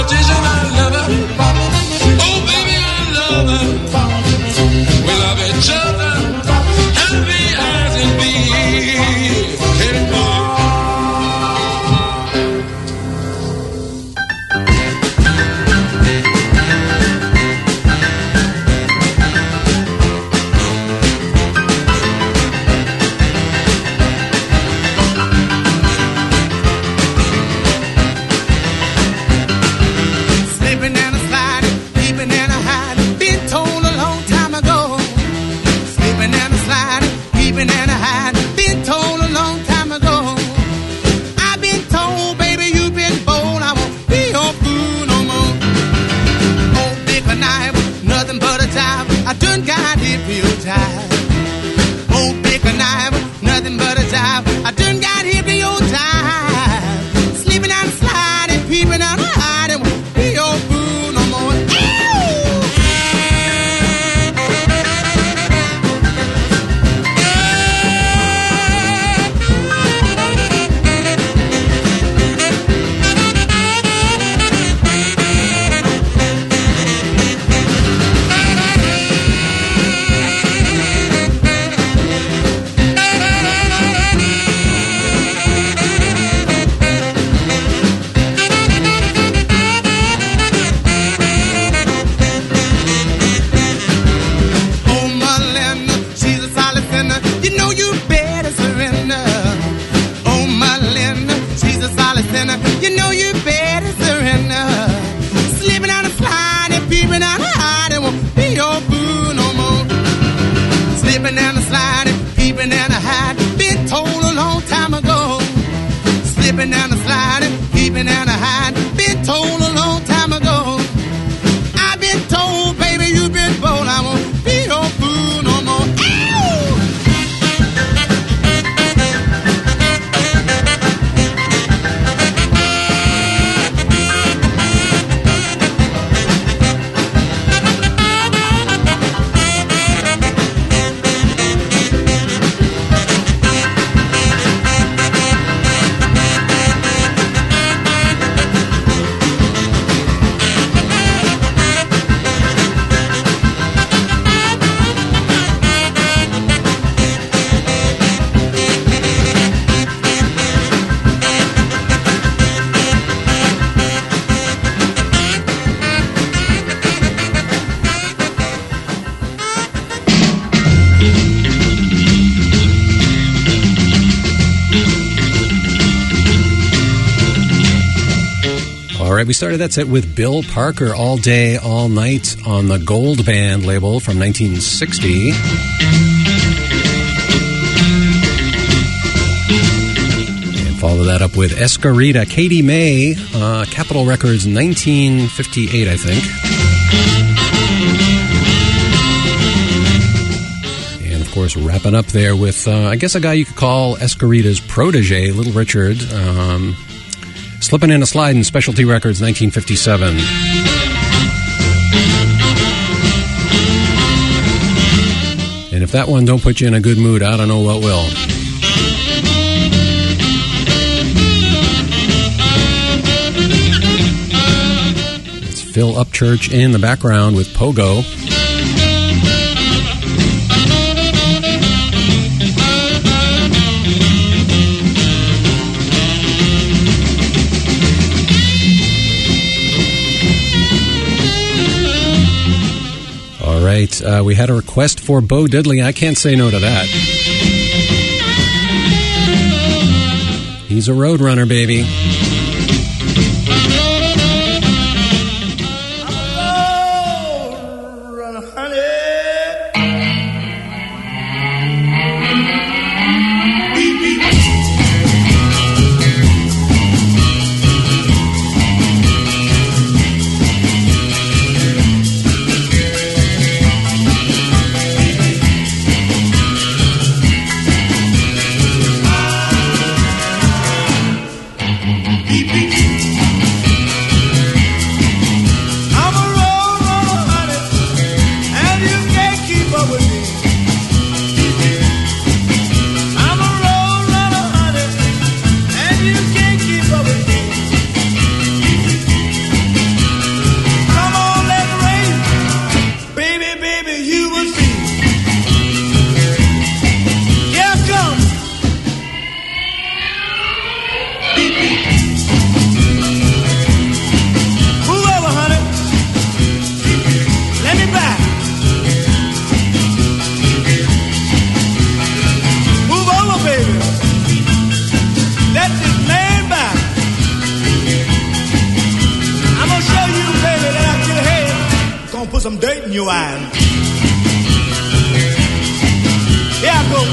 S2: politician, I love her. Oh, baby, I love her. We love each other, happy as it be. Hey,
S11: Slipping and a sliding, peeping and a hiding, been told a long time ago. Slipping and a sliding, peeping and a hiding, been told a long time ago. I've been told, baby, you've been bold, I won't be your fool no more. Old Dick and I was nothing but a jive, I done got hip real tight. Old Dick and I was nothing but a jive, I done got hip real tight. Slipping and sliding, peeping and a hiding, won't be your fool no more. Oh, Melinda, she's a solid sinner. You know you better surrender. Oh, Melinda, she's a solid sinner. You know you better surrender. Slipping out and sliding, peeping out and hiding, won't be your boo no more. Slipping and a sliding, peeping and a hiding, been told a long time ago. Slipping and a sliding, peeping and a hiding, been told a long time ago. I've been told, baby, you've been bold, I won't be your fool no more.
S1: All right, we started that set with Bill Parker, All Day, All Night, on the Gold Band label from 1960. And follow that up with Escarita, Katie May, Capitol Records, 1958, I think. And, of course, wrapping up there with, I guess, a guy you could call Escarita's protege, Little Richard, Slipping and a Sliding, Specialty Records, 1957. And if that one don't put you in a good mood, I don't know what will. It's Phil Upchurch in the background with Pogo. All right, we had a request for Bo Diddley. I can't say no to that. He's a roadrunner, baby.
S6: some dirt in your eyes. Here I go.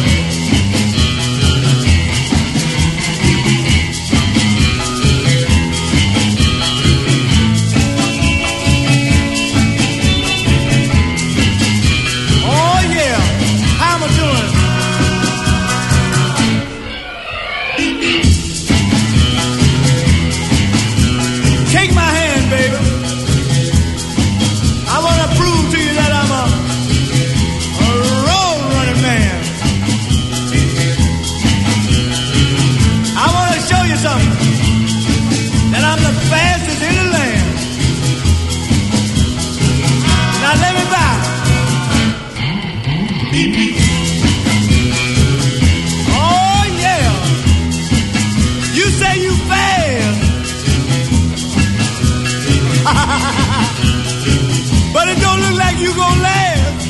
S6: But it don't look like you gonna last.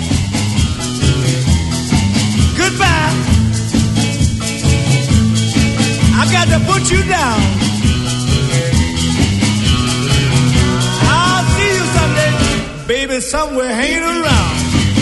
S6: Goodbye. I got to put you down. I'll see you someday, baby, somewhere hanging around.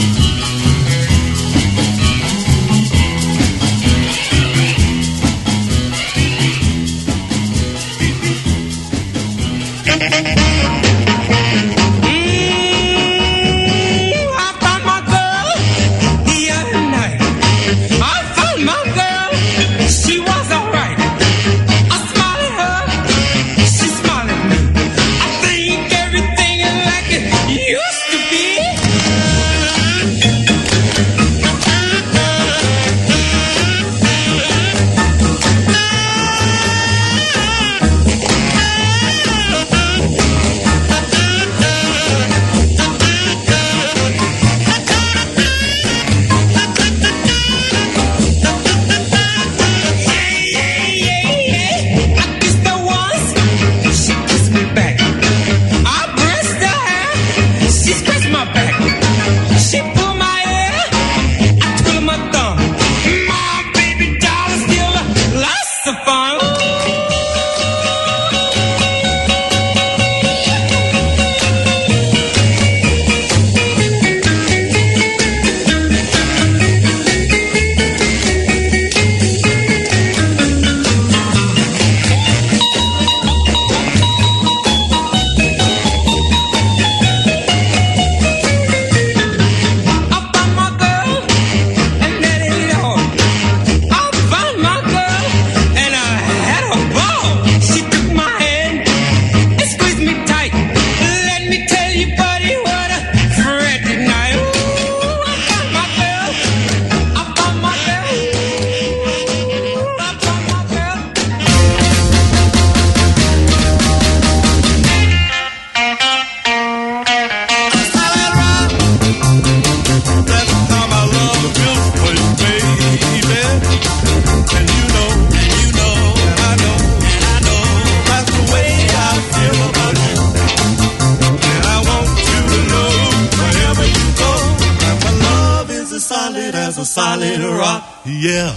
S2: Solid rock, yeah.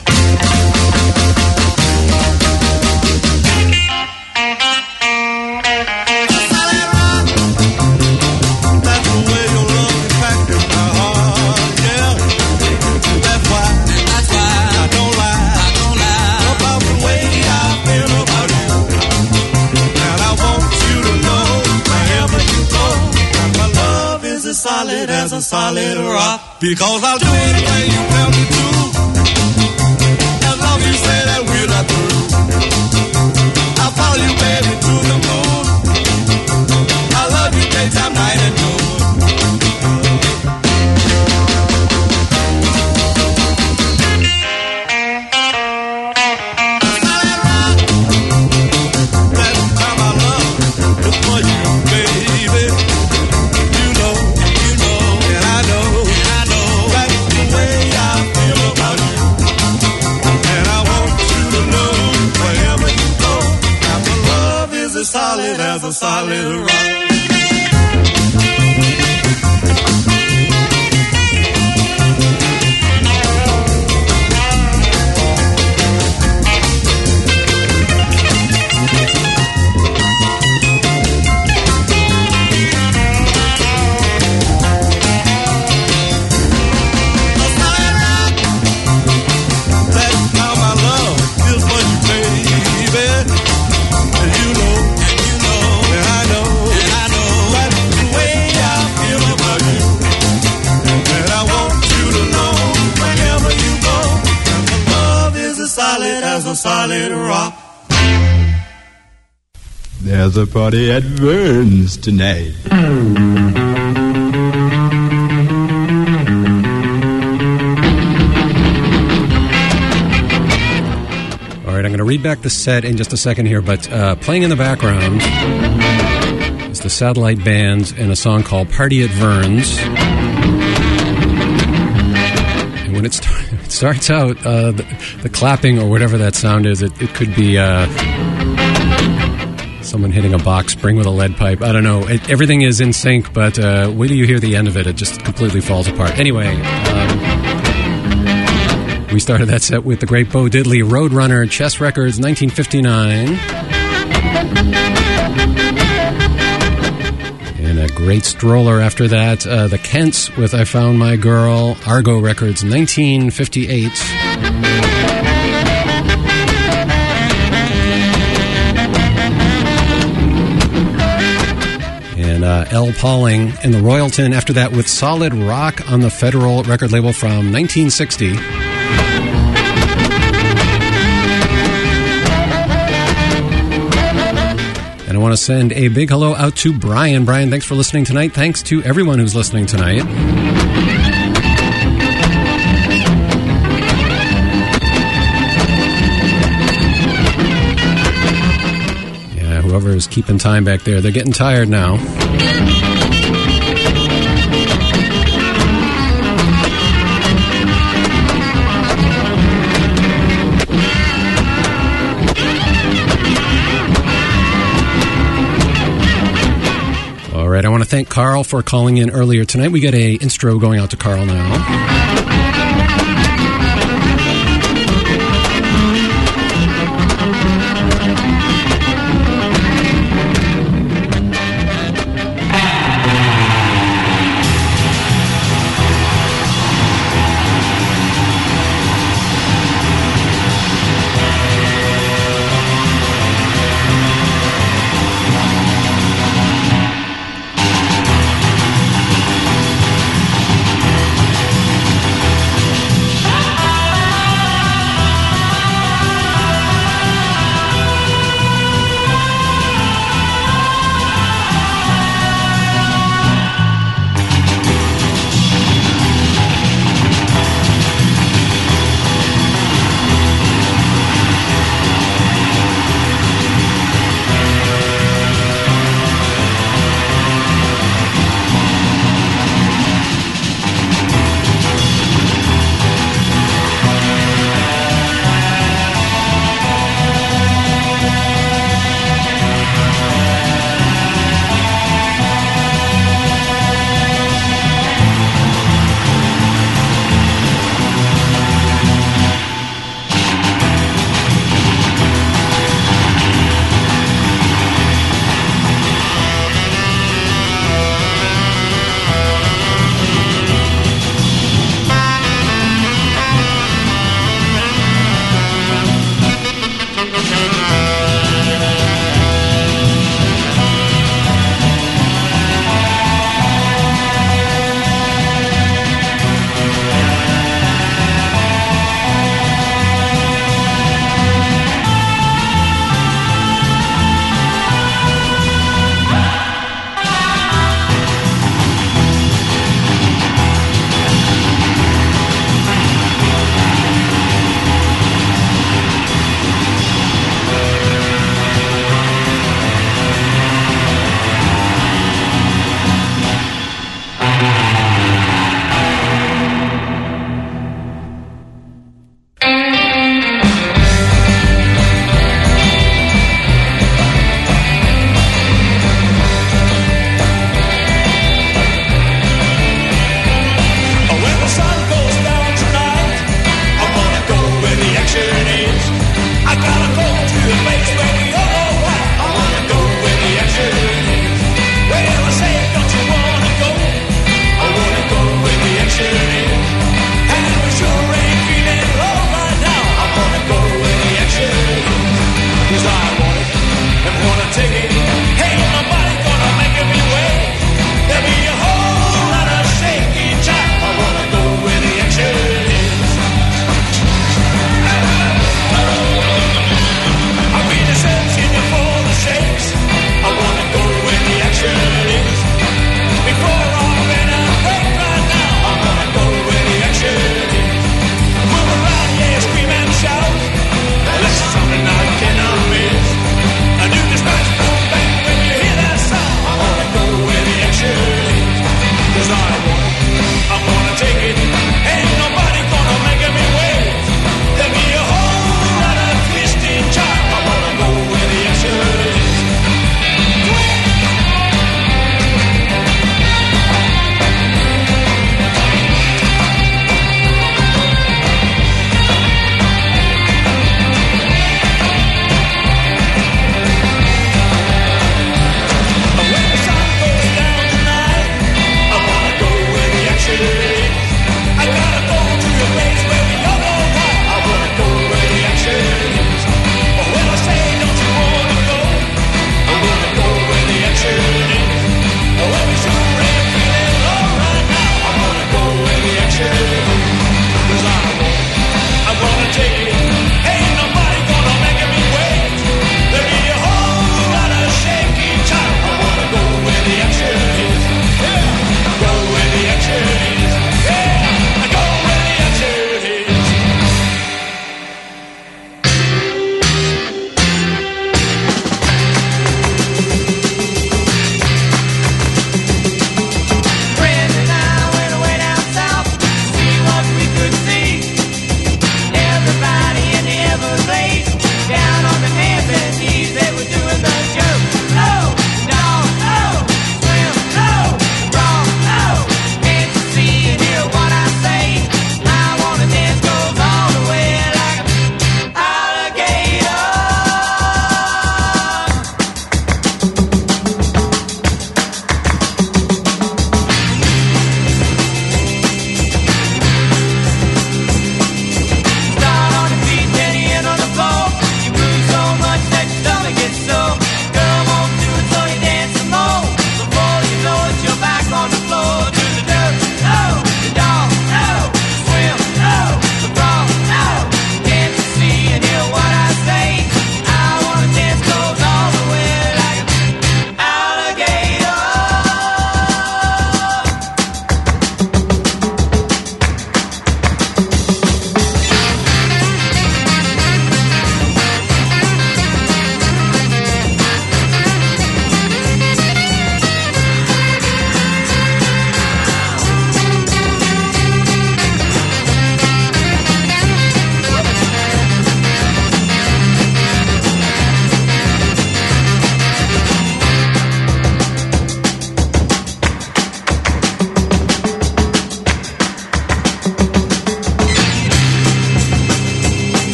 S2: Solid as a solid rock, because I'll do anything you tell me to, as long as you say that we're not through. I'll follow you, baby, to the moon. I love you daytime, night, and noon. Solid rock, that's the time I love is for you, baby. Solid as a solid rock. solid rock.
S13: There's a party at Vern's tonight.
S1: All right, I'm going to read back the set in just a second here, but playing in the background is the Satellite Band and a song called Party at Vern's. And when it starts out, the clapping or whatever that sound is, it could be someone hitting a box spring with a lead pipe. I don't know. Everything is in sync, but wait till you hear the end of it. It just completely falls apart. Anyway, we started that set with the great Bo Diddley, Roadrunner, Chess Records, 1959. And a great stroller after that, the Kents with I Found My Girl, Argo Records, 1958. And L. Pauling and the Royalton after that with Solid Rock on the Federal record label from 1960. And I want to send a big hello out to Brian. Brian, thanks for listening tonight. Thanks to everyone who's listening tonight. Yeah, whoever is keeping time back there, they're getting tired now. All right, I want to thank Carl for calling in earlier tonight. We get a intro going out to Carl now.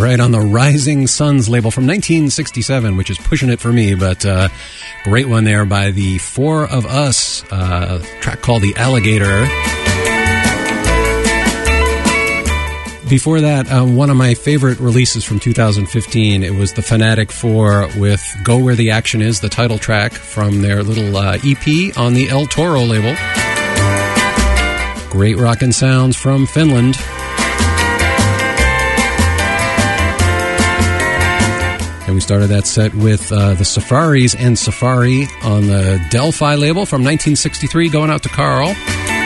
S1: right, on the Rising Suns label from 1967, which is pushing it for me, but great one there by the Four of Us, track called The Alligator. Before that, one of my favorite releases from 2015, it was the Fanatic Four with Go Where the Action Is, the title track from their little EP on the El Toro label. Great rockin' sounds from Finland. And we started that set with the Safaris and Safari on the Delphi label from 1963, going out to Carl.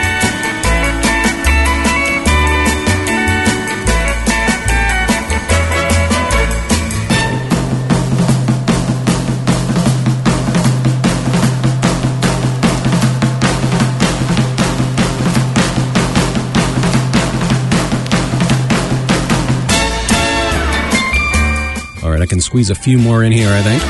S1: I can squeeze a few more in here, I think.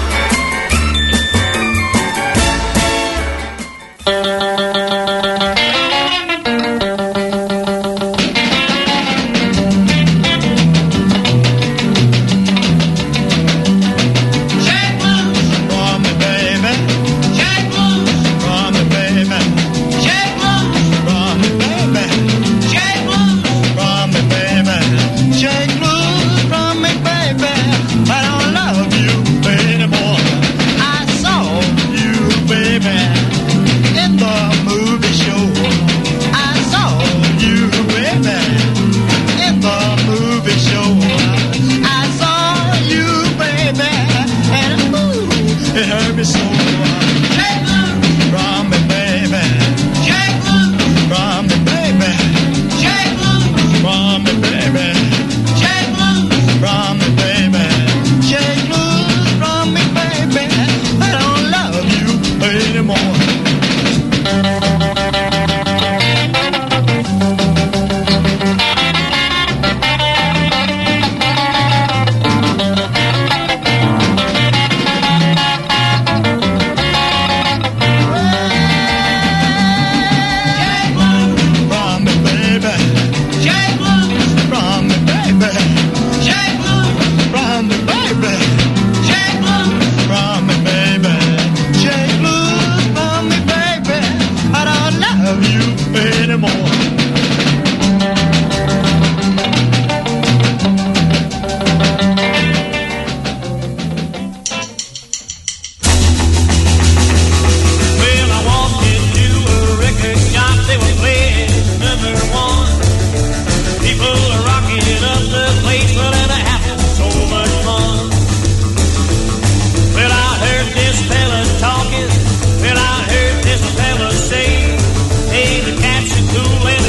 S5: Cool and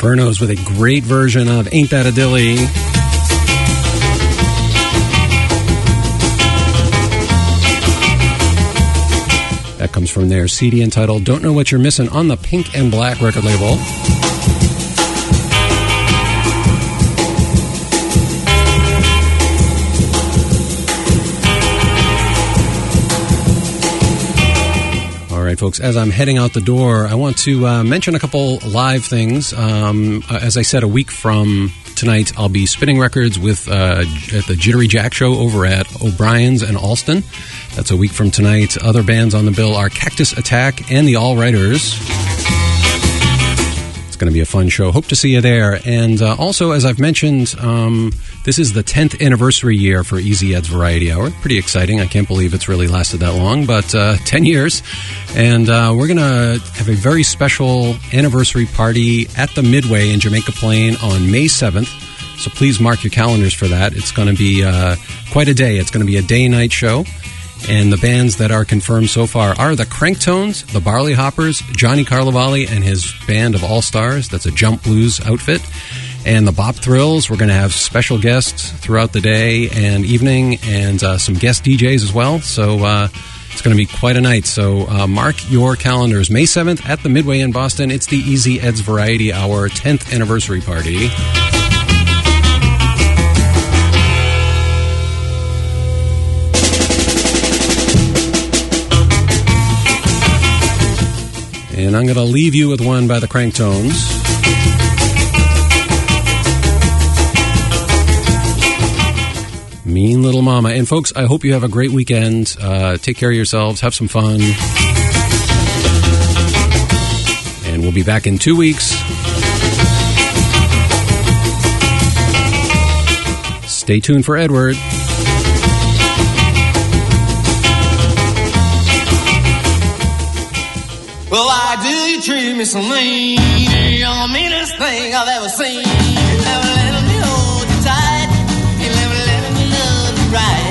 S1: Infernos with a great version of Ain't That a Dilly. That comes from their CD entitled Don't Know What You're Missing on the Pink and Black record label. All right, folks, as I'm heading out the door, I want to mention a couple live things. As I said, a week from tonight, I'll be spinning records with at the Jittery Jack Show over at O'Brien's and Alston. That's a week from tonight. Other bands on the bill are Cactus Attack and the All Writers. It's going to be a fun show. Hope to see you there. And also, as I've mentioned, this is the 10th anniversary year for Easy Ed's Variety Hour. Pretty exciting. I can't believe it's really lasted that long, but 10 years. And we're going to have a very special anniversary party at the Midway in Jamaica Plain on May 7th. So please mark your calendars for that. It's going to be quite a day. It's going to be a day-night show. And the bands that are confirmed so far are the Cranktones, the Barley Hoppers, Johnny Carlovali and his band of All-Stars. That's a Jump Blues outfit. And the Bop Thrills. We're going to have special guests throughout the day and evening and some guest DJs as well. So it's going to be quite a night. So mark your calendars. May 7th at the Midway in Boston. It's the Easy Ed's Variety Hour 10th anniversary party. And I'm going to leave you with one by the Cranktones. Mean Little Mama. And folks, I hope you have a great weekend. Take care of yourselves. Have some fun. And we'll be back in 2 weeks. Stay tuned for Edward.
S4: Well, why do you treat me so mean? You're the meanest thing I've ever seen. You never let me hold you tight. You never let me love you right.